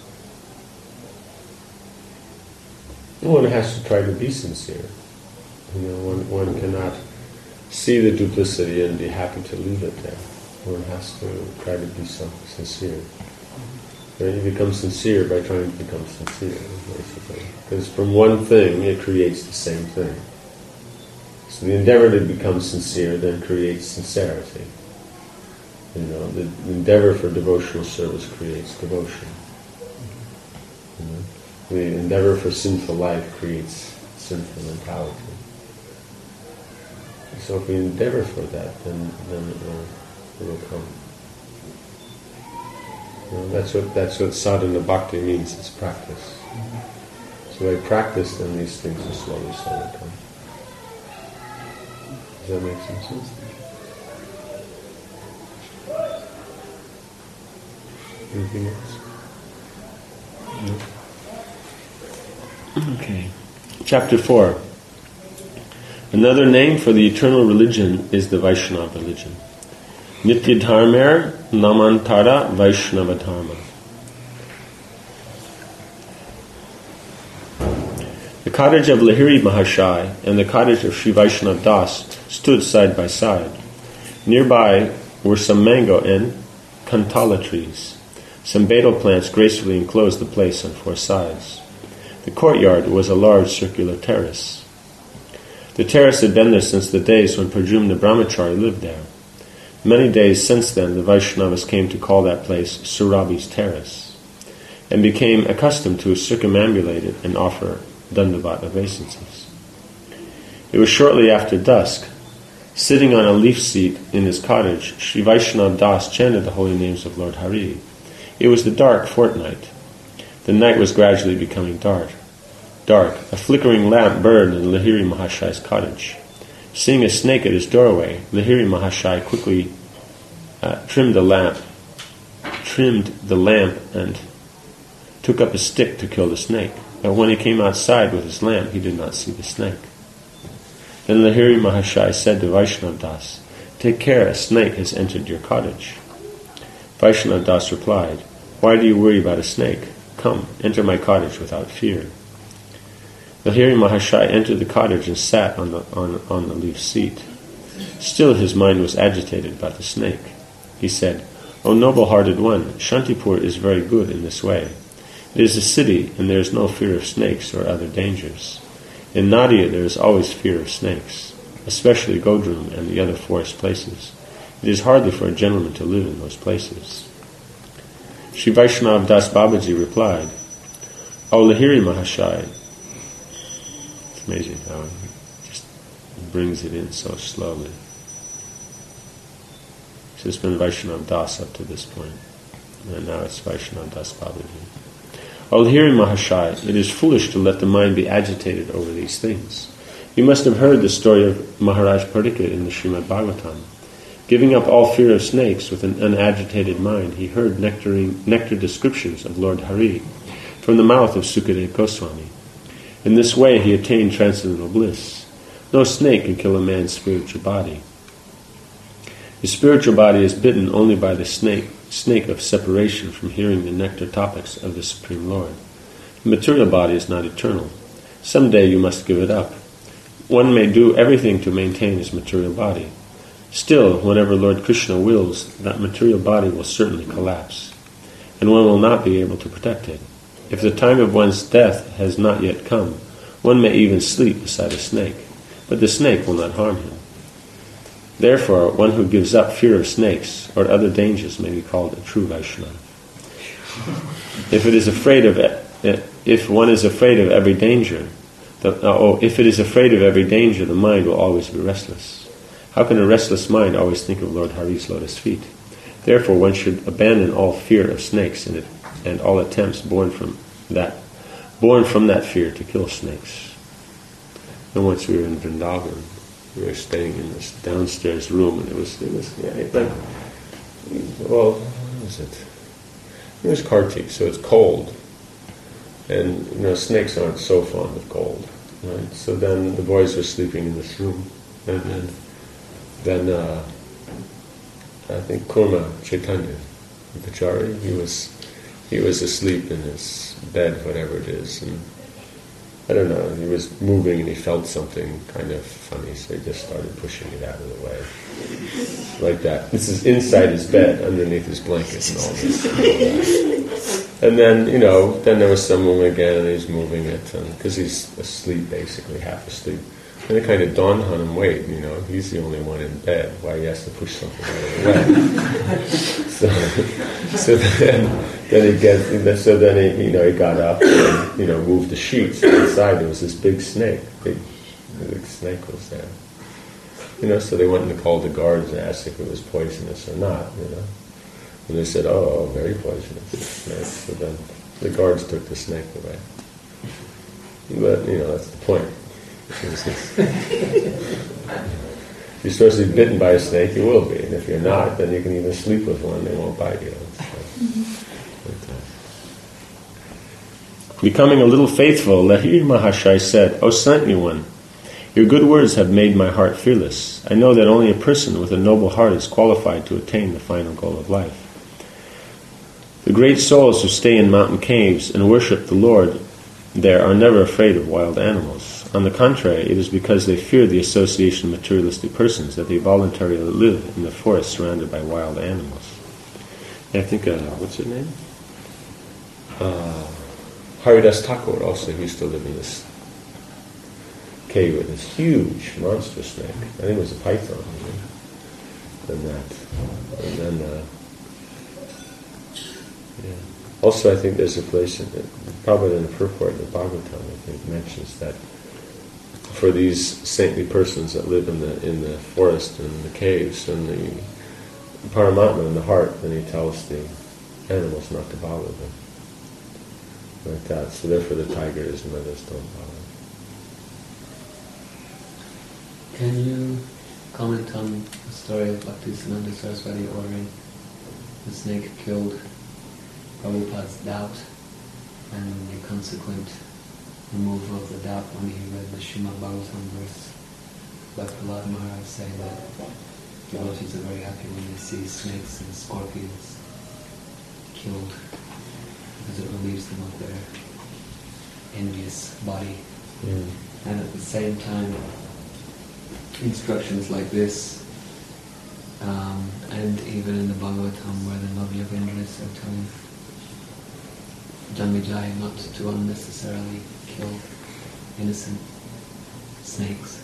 One has to try to be sincere. You know, one, one cannot see the duplicity and be happy to leave it there. One has to try to be so sincere. Right? You become sincere by trying to become sincere, basically. Because from one thing, it creates the same thing. So the endeavor to become sincere then creates sincerity. You know, the endeavor for devotional service creates devotion. You know? The endeavor for sinful life creates sinful mentality. So if we endeavor for that, then then it will, it will come. You know, that's what that's what sadhana bhakti means. It's practice. Mm-hmm. So by practice, then these things will slowly, slowly come. Does that make some sense? Anything else? No? Okay. Chapter four. Another name for the eternal religion is the Vaishnava religion. Nityadharmer namantara Vaishnava dharma. The cottage of Lahiri Mahashai and the cottage of Sri Vaishnava Das stood side by side. Nearby were some mango and kantala trees. Some betel plants gracefully enclosed the place on four sides. The courtyard was a large circular terrace. The terrace had been there since the days when Prajumna Brahmachari lived there. Many days since then, the Vaishnavas came to call that place Surabhi's Terrace, and became accustomed to circumambulate it and offer dandavat obeisances. It was shortly after dusk. Sitting on a leaf seat in his cottage, Sri Vaishnava Das chanted the holy names of Lord Hari. It was the dark fortnight. The night was gradually becoming dark. Dark. A flickering lamp burned in Lahiri Mahashai's cottage. Seeing a snake at his doorway, Lahiri Mahashai quickly uh, trimmed the lamp, trimmed the lamp, and took up a stick to kill the snake. But when he came outside with his lamp, he did not see the snake. Then Lahiri Mahashai said to Vaishnava Das, "Take care, a snake has entered your cottage." Vaishnava Das replied, "Why do you worry about a snake? Come, enter my cottage without fear." Lahiri Mahashai entered the cottage and sat on the, on, on the leaf seat. Still his mind was agitated about the snake. He said, "O noble-hearted one, Shantipur is very good in this way. It is a city, and there is no fear of snakes or other dangers. In Nadia there is always fear of snakes, especially Godrum and the other forest places. It is hardly for a gentleman to live in those places." Sri Vaishnava Das Babaji replied, "O Lahiri Mahashai," it's amazing how he just brings it in so slowly. So it's been Vaishnava Das up to this point, and now it's Vaishnava Das Babaji. "O Lahiri Mahashai, it is foolish to let the mind be agitated over these things. You must have heard the story of Maharaj Parikshit in the Srimad Bhagavatam. Giving up all fear of snakes with an unagitated mind, he heard nectaring, nectar descriptions of Lord Hari from the mouth of Sukadeva Goswami. In this way he attained transcendental bliss. No snake can kill a man's spiritual body. His spiritual body is bitten only by the snake, snake of separation from hearing the nectar topics of the Supreme Lord. The material body is not eternal. Someday you must give it up. One may do everything to maintain his material body. Still, whenever Lord Krishna wills, that material body will certainly collapse, and one will not be able to protect it. If the time of one's death has not yet come, one may even sleep beside a snake, but the snake will not harm him. Therefore, one who gives up fear of snakes or other dangers may be called a true Vaishnava. If it is afraid of, if one is afraid of every danger, the, oh, if it is afraid of every danger, the mind will always be restless. How can a restless mind always think of Lord Hari's lotus feet? Therefore, one should abandon all fear of snakes and, it, and all attempts born from that, born from that fear to kill snakes. And once we were in Vrindavan, we were staying in this downstairs room, and it was, it was, yeah, it like, well, what was it? It was Kartik, so it's cold, and you know, snakes aren't so fond of cold, right? So then the boys were sleeping in this room, and then, then uh, I think Kurma Chaitanya Pachari, he was, he was asleep in his bed, whatever it is, and I don't know, he was moving and he felt something kind of funny, so he just started pushing it out of the way. Like that. This is inside his bed, underneath his blanket and all this. And, all that. And then, you know, then there was some woman again and he's moving it, because he's asleep, basically, half asleep. And it kind of dawned on him, wait, you know, he's the only one in bed, why he has to push something out of the way. so, so then, then he gets, so then he, you know, he got up and, you know, moved the sheets. Inside there was this big snake, big, big snake was there. You know, so they went and called the guards and asked if it was poisonous or not, you know. And they said, oh, very poisonous snake. So then the guards took the snake away. But, you know, that's the point. You you're supposed to be bitten by a snake, you will be. And if you're not, then you can even sleep with one, they won't bite you. So, but, uh, becoming a little faithful, Lahiri Mahashai said, O Saintly One, your good words have made my heart fearless. I know that only a person with a noble heart is qualified to attain the final goal of life. The great souls who stay in mountain caves and worship the Lord there are never afraid of wild animals. On the contrary, it is because they fear the association of materialistic persons that they voluntarily live in the forest surrounded by wild animals. And I think, uh, what's his name? Uh, Haridas Thakur also used to live in this cave with this huge monster snake. I think it was a python. Than that. And then, uh, yeah. Also, I think there's a place, in, probably in the purport in the Bhagavatam, I think, mentions that for these saintly persons that live in the in the forest and the caves and the Paramatma in the heart, then he tells the animals not to bother them. Like that. So therefore the tigers and others don't bother. Can you comment on the story of Bhaktisiddhanta Saraswati ordering the snake killed Prabhupada's doubt and the consequent removal of the doubt when he read the Srimad Bhagavatam verse? But Prahlad Maharaj say that devotees are very happy when they see snakes and scorpions killed because it relieves them of their envious body. Mm. And at the same time, instructions like this, um, and even in the Bhagavatam where the Navyavindras are telling Janmejaya not to unnecessarily kill innocent snakes.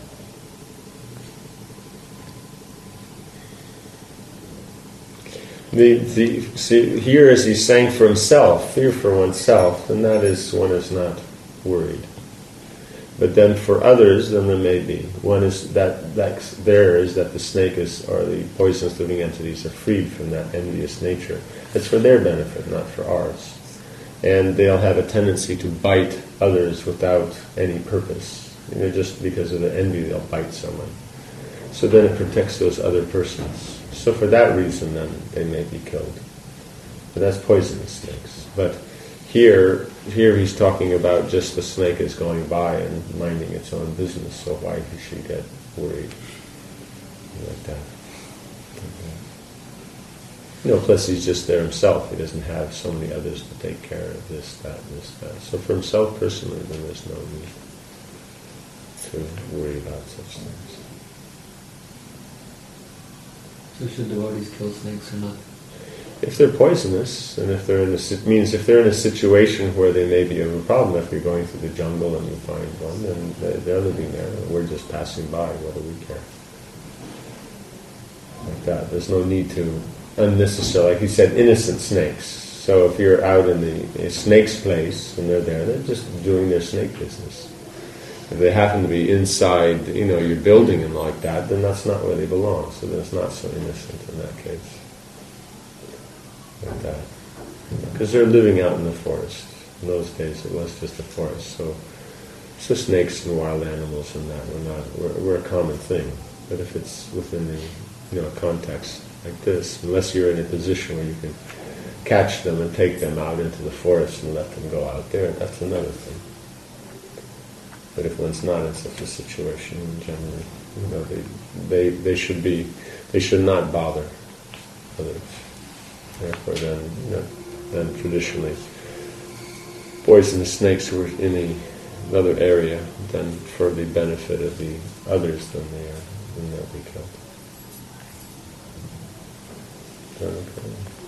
The, the, see, here as he's saying for himself, fear for oneself, then that is, one is not worried. But then for others, then there may be. One is that, that there is that the snake is, or the poisonous living entities are freed from that envious nature. It's for their benefit, not for ours. And they'll have a tendency to bite others without any purpose. You know, just because of the envy, they'll bite someone. So then it protects those other persons. So for that reason, then they may be killed. But that's poisonous snakes. But here, here he's talking about just the snake is going by and minding its own business. So why should she get worried like that? You know, plus he's just there himself. He doesn't have so many others to take care of this, that, this, that. So for himself personally, then there's no need to worry about such things. So should devotees kill snakes or not? If they're poisonous, and if they're in a it means if they're in a situation where they may be of a problem, if you're going through the jungle and you find one, then they're living there. We're just passing by. What do we care? Like that. There's no need to unnecessary, like he said, innocent snakes. So if you're out in the a snake's place and they're there, they're just doing their snake business. If they happen to be inside, you know, your building and like that, then that's not where they belong. So then it's not so innocent in that case. Like that. Because they're living out in the forest. In those days it was just a forest. So so snakes and wild animals and that were not were, were a common thing. But if it's within the you know context like this, unless you're in a position where you can catch them and take them out into the forest and let them go out there, that's another thing. But if one's not in such a situation, generally, you know, they they they should be they should not bother others. Therefore, then you know, then traditionally, poisonous snakes who are in a, another area, then for the benefit of the others, then they are then they'll be killed. Okay.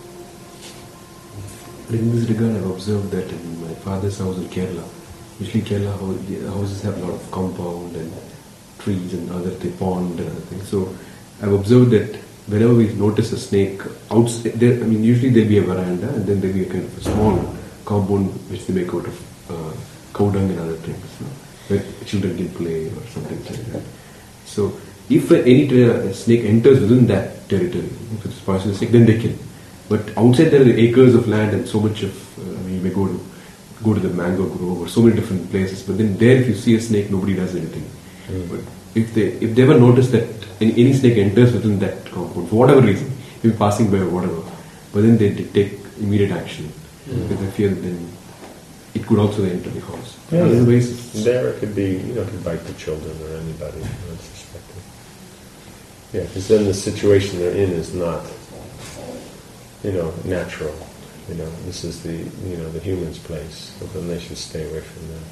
In this regard, I've observed that in my father's house in Kerala, usually Kerala house, the houses have a lot of compound and trees and other th- pond and other things. So I've observed that whenever we notice a snake outside, there, I mean, usually there'll be a veranda and then there'll be a kind of a small compound which they make out of uh, cow dung and other things, you know, where children can play or something like that. So if uh, any uh, snake enters within that territory, if it's poisonous snake, then they kill. But outside there are acres of land and so much of, uh, I mean, you may go to go to the mango grove or so many different places. But then there, if you see a snake, nobody does anything. Mm. But if they if they ever notice that any, any snake enters within that compound for whatever reason, maybe passing by or whatever, but then they d- take immediate action Mm. because they fear that then it could also enter the house. Yeah, Otherwise, it's- there it could be, you know, it could bite the children or anybody unsuspected. Yeah, because then the situation they're in is not, you know, natural. You know, this is the, you know, the human's place, so then they should stay away from that.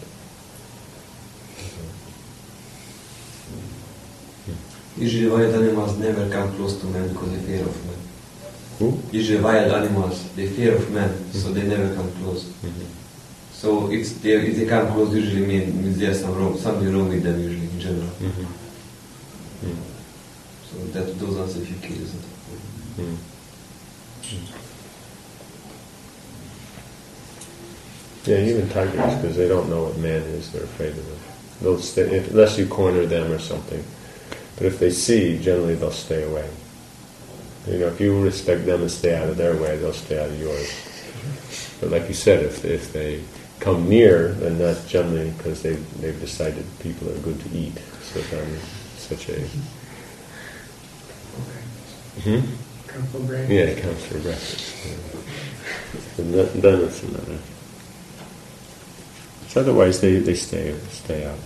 Usually wild animals never come close to man because they fear of man. Who? Usually wild animals, they fear of man, so they never come close. Mm-hmm. So if they, if they come close, usually mean, means there's some wrong, something wrong with them usually in general. Mm-hmm. Mm. So that those are the few cases. Mm. Yeah, even tigers, because they don't know what man is, they're afraid of him. They'll stay, if, unless you corner them or something. But if they see, generally they'll stay away. You know, if you respect them and stay out of their way, they'll stay out of yours. But like you said, if if they come near, then that's generally because they they've decided people are good to eat. So then such a hmm? Come for breakfast. Yeah, it counts for breakfast. Yeah. And then, then it's another. So otherwise, they, they stay stay out.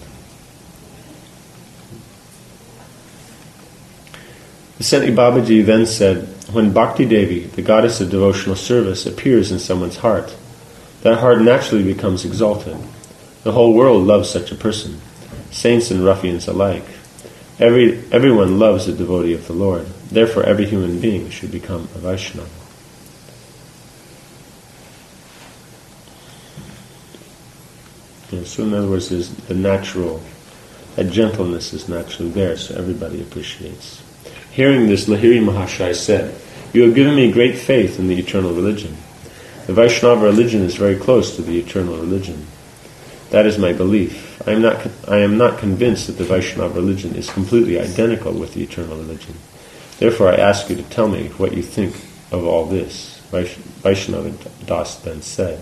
The Senti Babaji then said, when Bhakti Devi, the goddess of devotional service, appears in someone's heart, that heart naturally becomes exalted. The whole world loves such a person, saints and ruffians alike. Every everyone loves a devotee of the Lord. Therefore, every human being should become a Vaishnava. Yeah, so in other words, there's the natural, that gentleness is naturally there, so everybody appreciates. Hearing this, Lahiri Mahashaya said, "You have given me great faith in the eternal religion. The Vaishnava religion is very close to the eternal religion. That is my belief. I am not I am not convinced that the Vaishnava religion is completely identical with the eternal religion. Therefore I ask you to tell me what you think of all this." Vaishnava Das then said,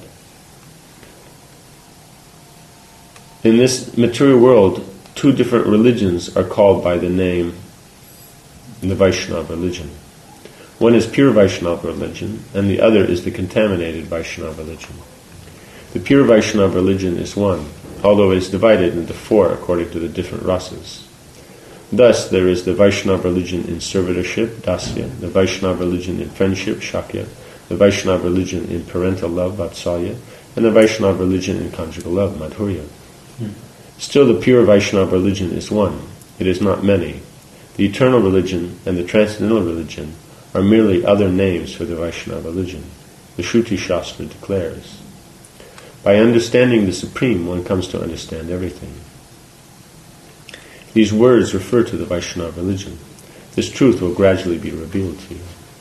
"In this material world, two different religions are called by the name the Vaishnava religion. One is pure Vaishnava religion, and the other is the contaminated Vaishnava religion. The pure Vaishnava religion is one, although it is divided into four according to the different rasas. Thus, there is the Vaishnava religion in servitorship, Dasya, the Vaishnava religion in friendship, Shakya, the Vaishnava religion in parental love, Vatsalya, and the Vaishnava religion in conjugal love, Madhurya. Hmm. Still, the pure Vaishnava religion is one. It is not many. The eternal religion and the transcendental religion are merely other names for the Vaishnava religion. The Shruti Shastra declares, by understanding the Supreme, one comes to understand everything. These words refer to the Vaishnava religion. This truth will gradually be revealed to you.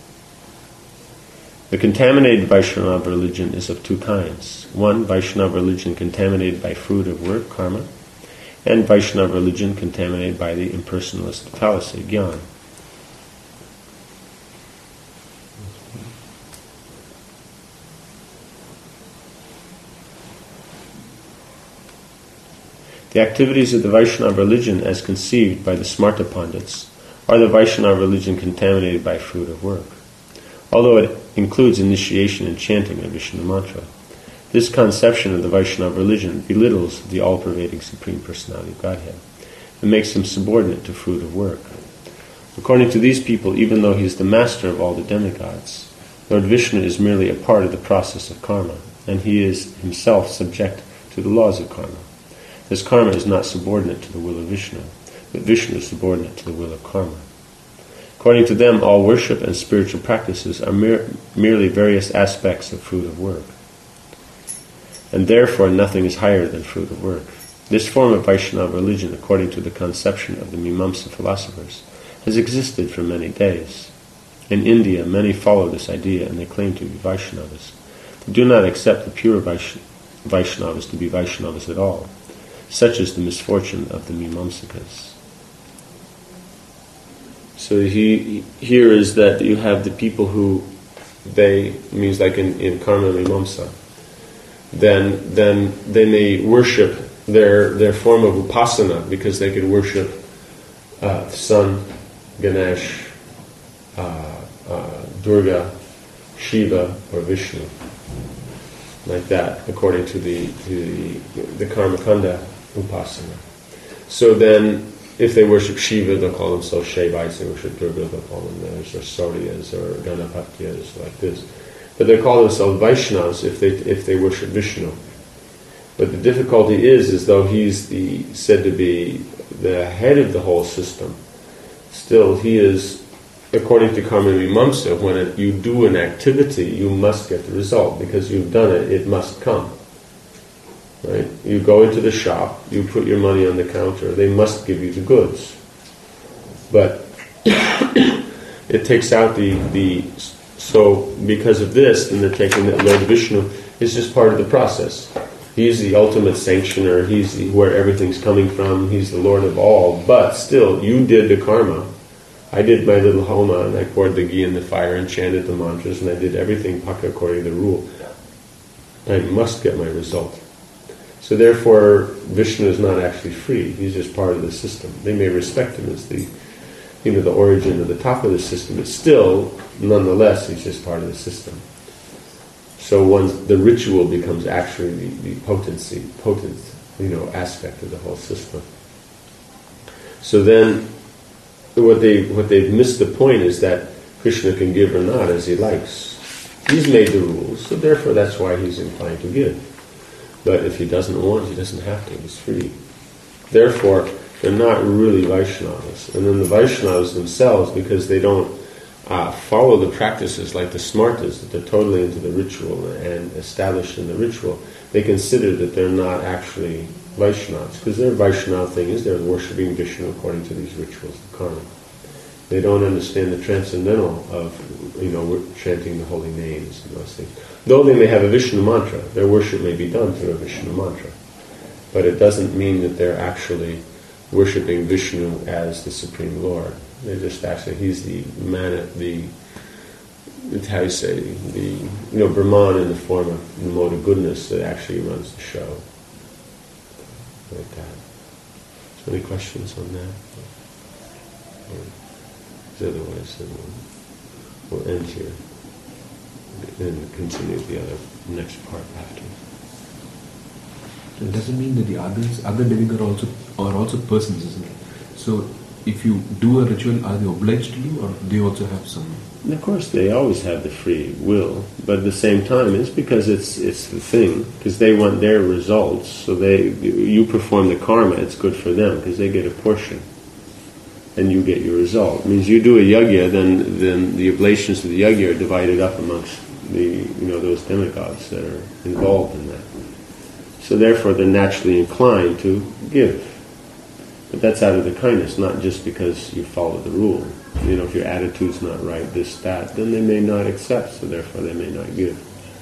The contaminated Vaishnava religion is of two kinds. One, Vaishnava religion contaminated by fruit of work, karma, and Vaishnava religion contaminated by the impersonalist fallacy, jnana. The activities of the Vaishnava religion as conceived by the Smarta Pandits are the Vaishnava religion contaminated by fruit of work. Although it includes initiation and chanting of Vishnu mantra, this conception of the Vaishnava religion belittles the all-pervading Supreme Personality of Godhead and makes him subordinate to fruit of work. According to these people, even though he is the master of all the demigods, Lord Vishnu is merely a part of the process of karma, and he is himself subject to the laws of karma. This karma is not subordinate to the will of Vishnu, but Vishnu is subordinate to the will of karma. According to them, all worship and spiritual practices are mere, merely various aspects of fruit of work, and therefore nothing is higher than fruit of work. This form of Vaishnava religion, according to the conception of the Mimamsa philosophers, has existed for many days. In India, many follow this idea and they claim to be Vaishnavas. They do not accept the pure Vaishn- Vaishnavas to be Vaishnavas at all. Such is the misfortune of the Mimamsakas. So he, here is that you have the people who, they, means like in, in Karma Mimamsa, then then they may worship their their form of upasana because they could worship uh, sun, Ganesh, uh, uh, Durga, Shiva, or Vishnu, like that, according to the to the, the Karmakanda Upasana. So then, if they worship Shiva, they'll call themselves Shaivites. They worship Durga, they'll call them theirs, or Sauryas, or Ganapatyas, like this. But they call themselves Vaishnavas if they if they worship Vishnu. But the difficulty is, as though he's the said to be the head of the whole system, still he is, according to Karma Mimamsa, when it, you do an activity, you must get the result. Because you've done it, it must come. Right? You go into the shop, you put your money on the counter, they must give you the goods. But it takes out the, the... So, because of this, and they're taking that Lord Vishnu is just part of the process. He's the ultimate sanctioner, he's the, where everything's coming from, he's the Lord of all, but still, you did the karma. I did my little homa, and I poured the ghee in the fire and chanted the mantras, and I did everything paka according to the rule. I must get my result. So therefore, Vishnu is not actually free, he's just part of the system. They may respect him as the, you know, the origin of the top of the system, but still, nonetheless, he's just part of the system. So once the ritual becomes actually the, the potency, potent, you know, aspect of the whole system. So then, what they what they've missed the point is that Krishna can give or not as he likes. He's made the rules, so therefore that's why he's inclined to give. But if he doesn't want, he doesn't have to. He's free. Therefore, they're not really Vaishnavas. And then the Vaishnavas themselves, because they don't Uh, follow the practices like the Smartas, that they're totally into the ritual and established in the ritual, they consider that they're not actually Vaishnavas, because their Vaishnava thing is they're worshipping Vishnu according to these rituals of karma. They don't understand the transcendental of, you know, chanting the holy names and those things. Though they may have a Vishnu mantra, their worship may be done through a Vishnu mantra, but it doesn't mean that they're actually worshipping Vishnu as the Supreme Lord. They just actually, he's the man, the, it's how you say, the, you know, Brahman in the form of the mode of goodness that actually runs the show. Like that. So any questions on that? Or otherwise, then we'll, we'll end here and continue the other next part after. So it doesn't mean that the others, other demigods are also are also persons, isn't it? So if you do a ritual, are they obliged to do, or do they also have some? And of course, they always have the free will, but at the same time, it's because it's it's the thing, because they want their results. So they, you perform the karma, it's good for them because they get a portion, and you get your result. It means you do a yajna, then then the oblations of the yajna are divided up amongst the, you know, those demigods that are involved in that. So therefore, they're naturally inclined to give. But that's out of the kindness, not just because you follow the rule. You know, if your attitude's not right, this, that, then they may not accept, so therefore they may not give.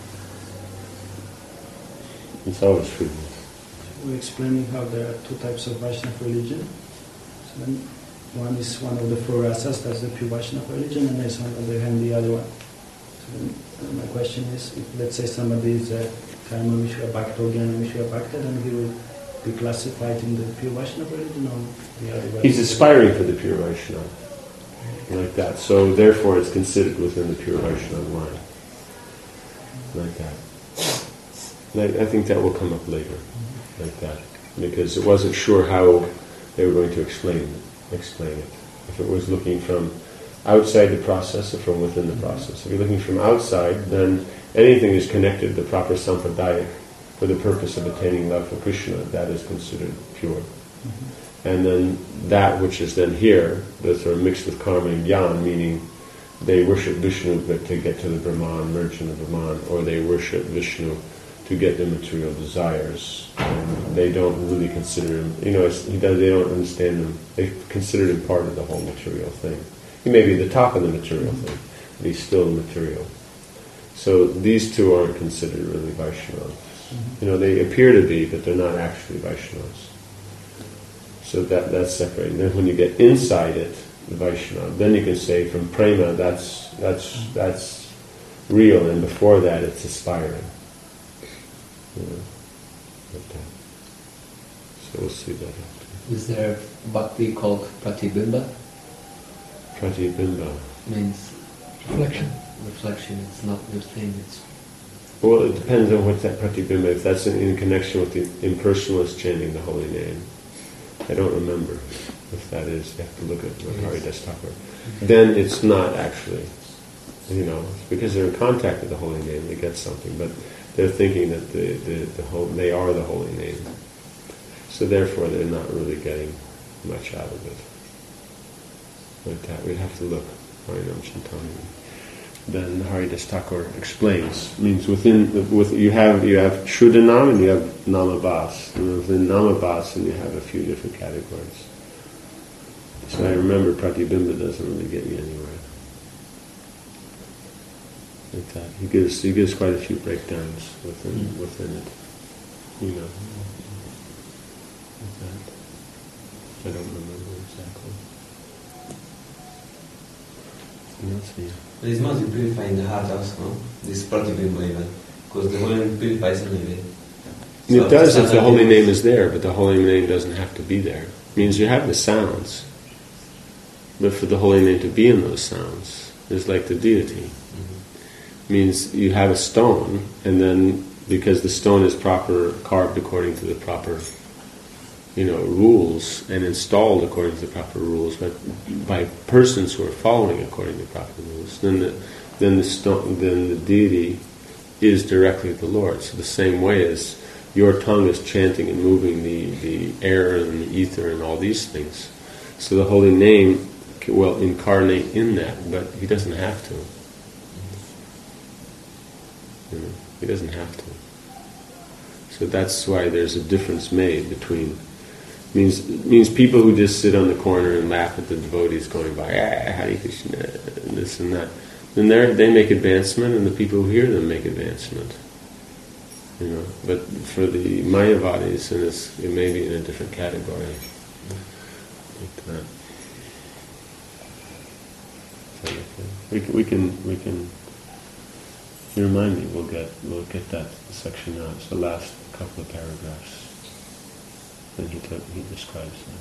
It's always free. We're explaining how there are two types of Vaishnava religion. So then one is one of the four rasas, that's the pure Vaishnava religion, and there's on the other hand the other one. So then uh, my question is, if let's say somebody is a Karma Mishra Bhakta or Jnana Mishra Bhakta, then he will be classified in the pure Vaishnava religion or the other way? He's aspiring for the pure Vaishnava, like that. So therefore it's considered within the pure Vaishnava line, like that. I, I think that will come up later, like that, because it wasn't sure how they were going to explain explain it. If it was looking from outside the process or from within the process. If you're looking from outside, then anything is connected to the proper sampradaya for the purpose of attaining love for Krishna, that is considered pure. Mm-hmm. And then that which is then here, that's sort of mixed with karma and jnana, meaning they worship Vishnu but to get to the Brahman, merge in the Brahman, or they worship Vishnu to get their material desires. And they don't really consider him, you know, it's, he does, they don't understand him. They consider him part of the whole material thing. He may be the top of the material thing, but he's still material. So these two aren't considered really Vaishnavas. Mm-hmm. You know, they appear to be, but they're not actually Vaishnavas. So that that's separated. Then when you get inside it, the Vaishnava, then you can say from prema, that's that's that's real, and before that it's aspiring. You know, like that. So we'll see that. Is there bhakti called pratibimba? Pratibimba Means Reflection. reflection. It's not your thing. It's well, it depends on what's that pratibimba. If that's in, in connection with the impersonalist chanting the holy name, I don't remember if that is. You have to look at what Haridas Thakur. Then it's not actually, you know, because they're in contact with the holy name, they get something. But they're thinking that the the, the whole, they are the holy name. So therefore, they're not really getting much out of it. But that we'd have to look. Harinam Chintamani. Then Haridas Thakur explains. Means within the, with you have you have Shuddhanam and you have Namabhas. And within Namabhas, and you have a few different categories. So I remember Pratibimba doesn't really get you anywhere. Like that. He gives he gives quite a few breakdowns within mm. within it. You know. Like that. I don't remember exactly. Let's see. But it's mostly purifying the heart also, no? This pratibimba even. Because the holy name purifies anyway. So it does if the holy name is there, but the holy name doesn't have to be there. It means you have the sounds. But for the holy name to be in those sounds is like the deity. Mm-hmm. Means you have a stone, and then because the stone is proper carved according to the proper, you know, rules, and installed according to the proper rules, but by persons who are following according to the proper rules, then the then the stone, then the deity is directly the Lord. So the same way as your tongue is chanting and moving the, the air and the ether and all these things. So the holy name will incarnate in that, but he doesn't have to. You know, he doesn't have to. So that's why there's a difference made between means means people who just sit on the corner and laugh at the devotees going by, ah, Hare Krishna, and this and that. Then they they make advancement, and the people who hear them make advancement. You know, but for the Mayavadis, and it's, it may be in a different category. Like that. We can, we can, we can. You remind me. We'll get, we'll get that section out. It's the last couple of paragraphs. And he took, he describes them.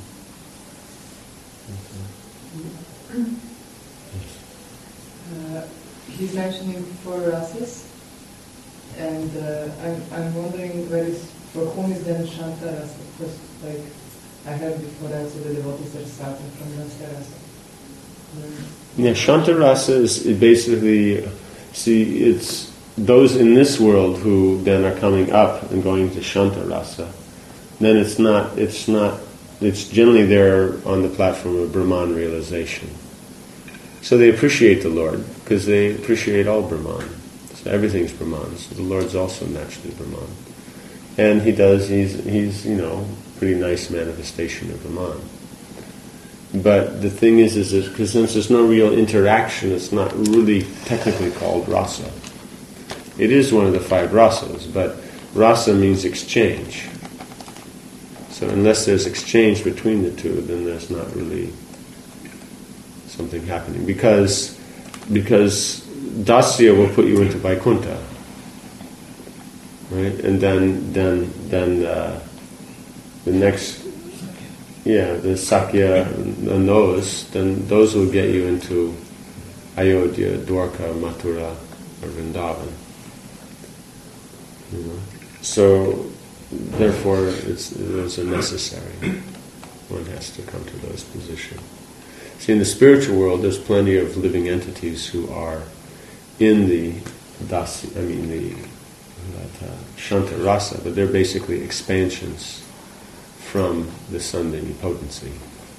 Mm-hmm. Yes. Uh, he's mentioning four races, and uh, I'm I'm wondering where is for whom is then Shanta rasa? Because like I heard before that so the devotees are starting from Rasa rasa. Mm. Yeah, Shanta rasa is it basically, see, it's those in this world who then are coming up and going to Shanta rasa. Then it's not, it's not, it's generally there on the platform of Brahman realization. So they appreciate the Lord, because they appreciate all Brahman. So everything's Brahman, so the Lord's also naturally Brahman. And he does, he's, he's you know, pretty nice manifestation of Brahman. But the thing is, is because since there's no real interaction, it's not really technically called rasa. It is one of the five rasas, but rasa means exchange. So unless there's exchange between the two, then there's not really something happening. Because because dasya will put you into Vaikuntha, right? And then then then uh, the next, yeah, the Sakya and those, then those will get you into Ayodhya, Dwarka, Mathura, or Vrindavan. You know? So. Therefore, it's, those are necessary. One has to come to those positions. See, in the spiritual world, there's plenty of living entities who are in the dasi, I mean the that, uh, Shanta rasa, but they're basically expansions from the Sandhini potency.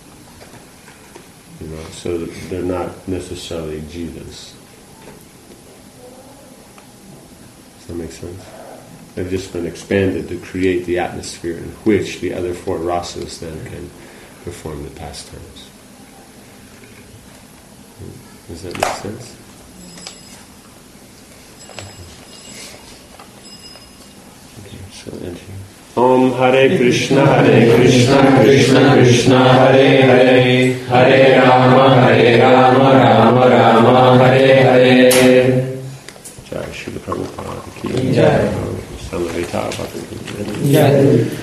You know, so they're not necessarily jivas. Does that make sense? They've just been expanded to create the atmosphere in which the other four rasas then can perform the pastimes. Does that make sense? Okay, okay, so end here. Om Hare Krishna, Hare Krishna, Krishna Krishna, Hare Hare, Hare Rama, Hare Rama, Rama Rama, Hare Hare. Jai Srila Prabhupada Ki Jai. Samavita Bhakti.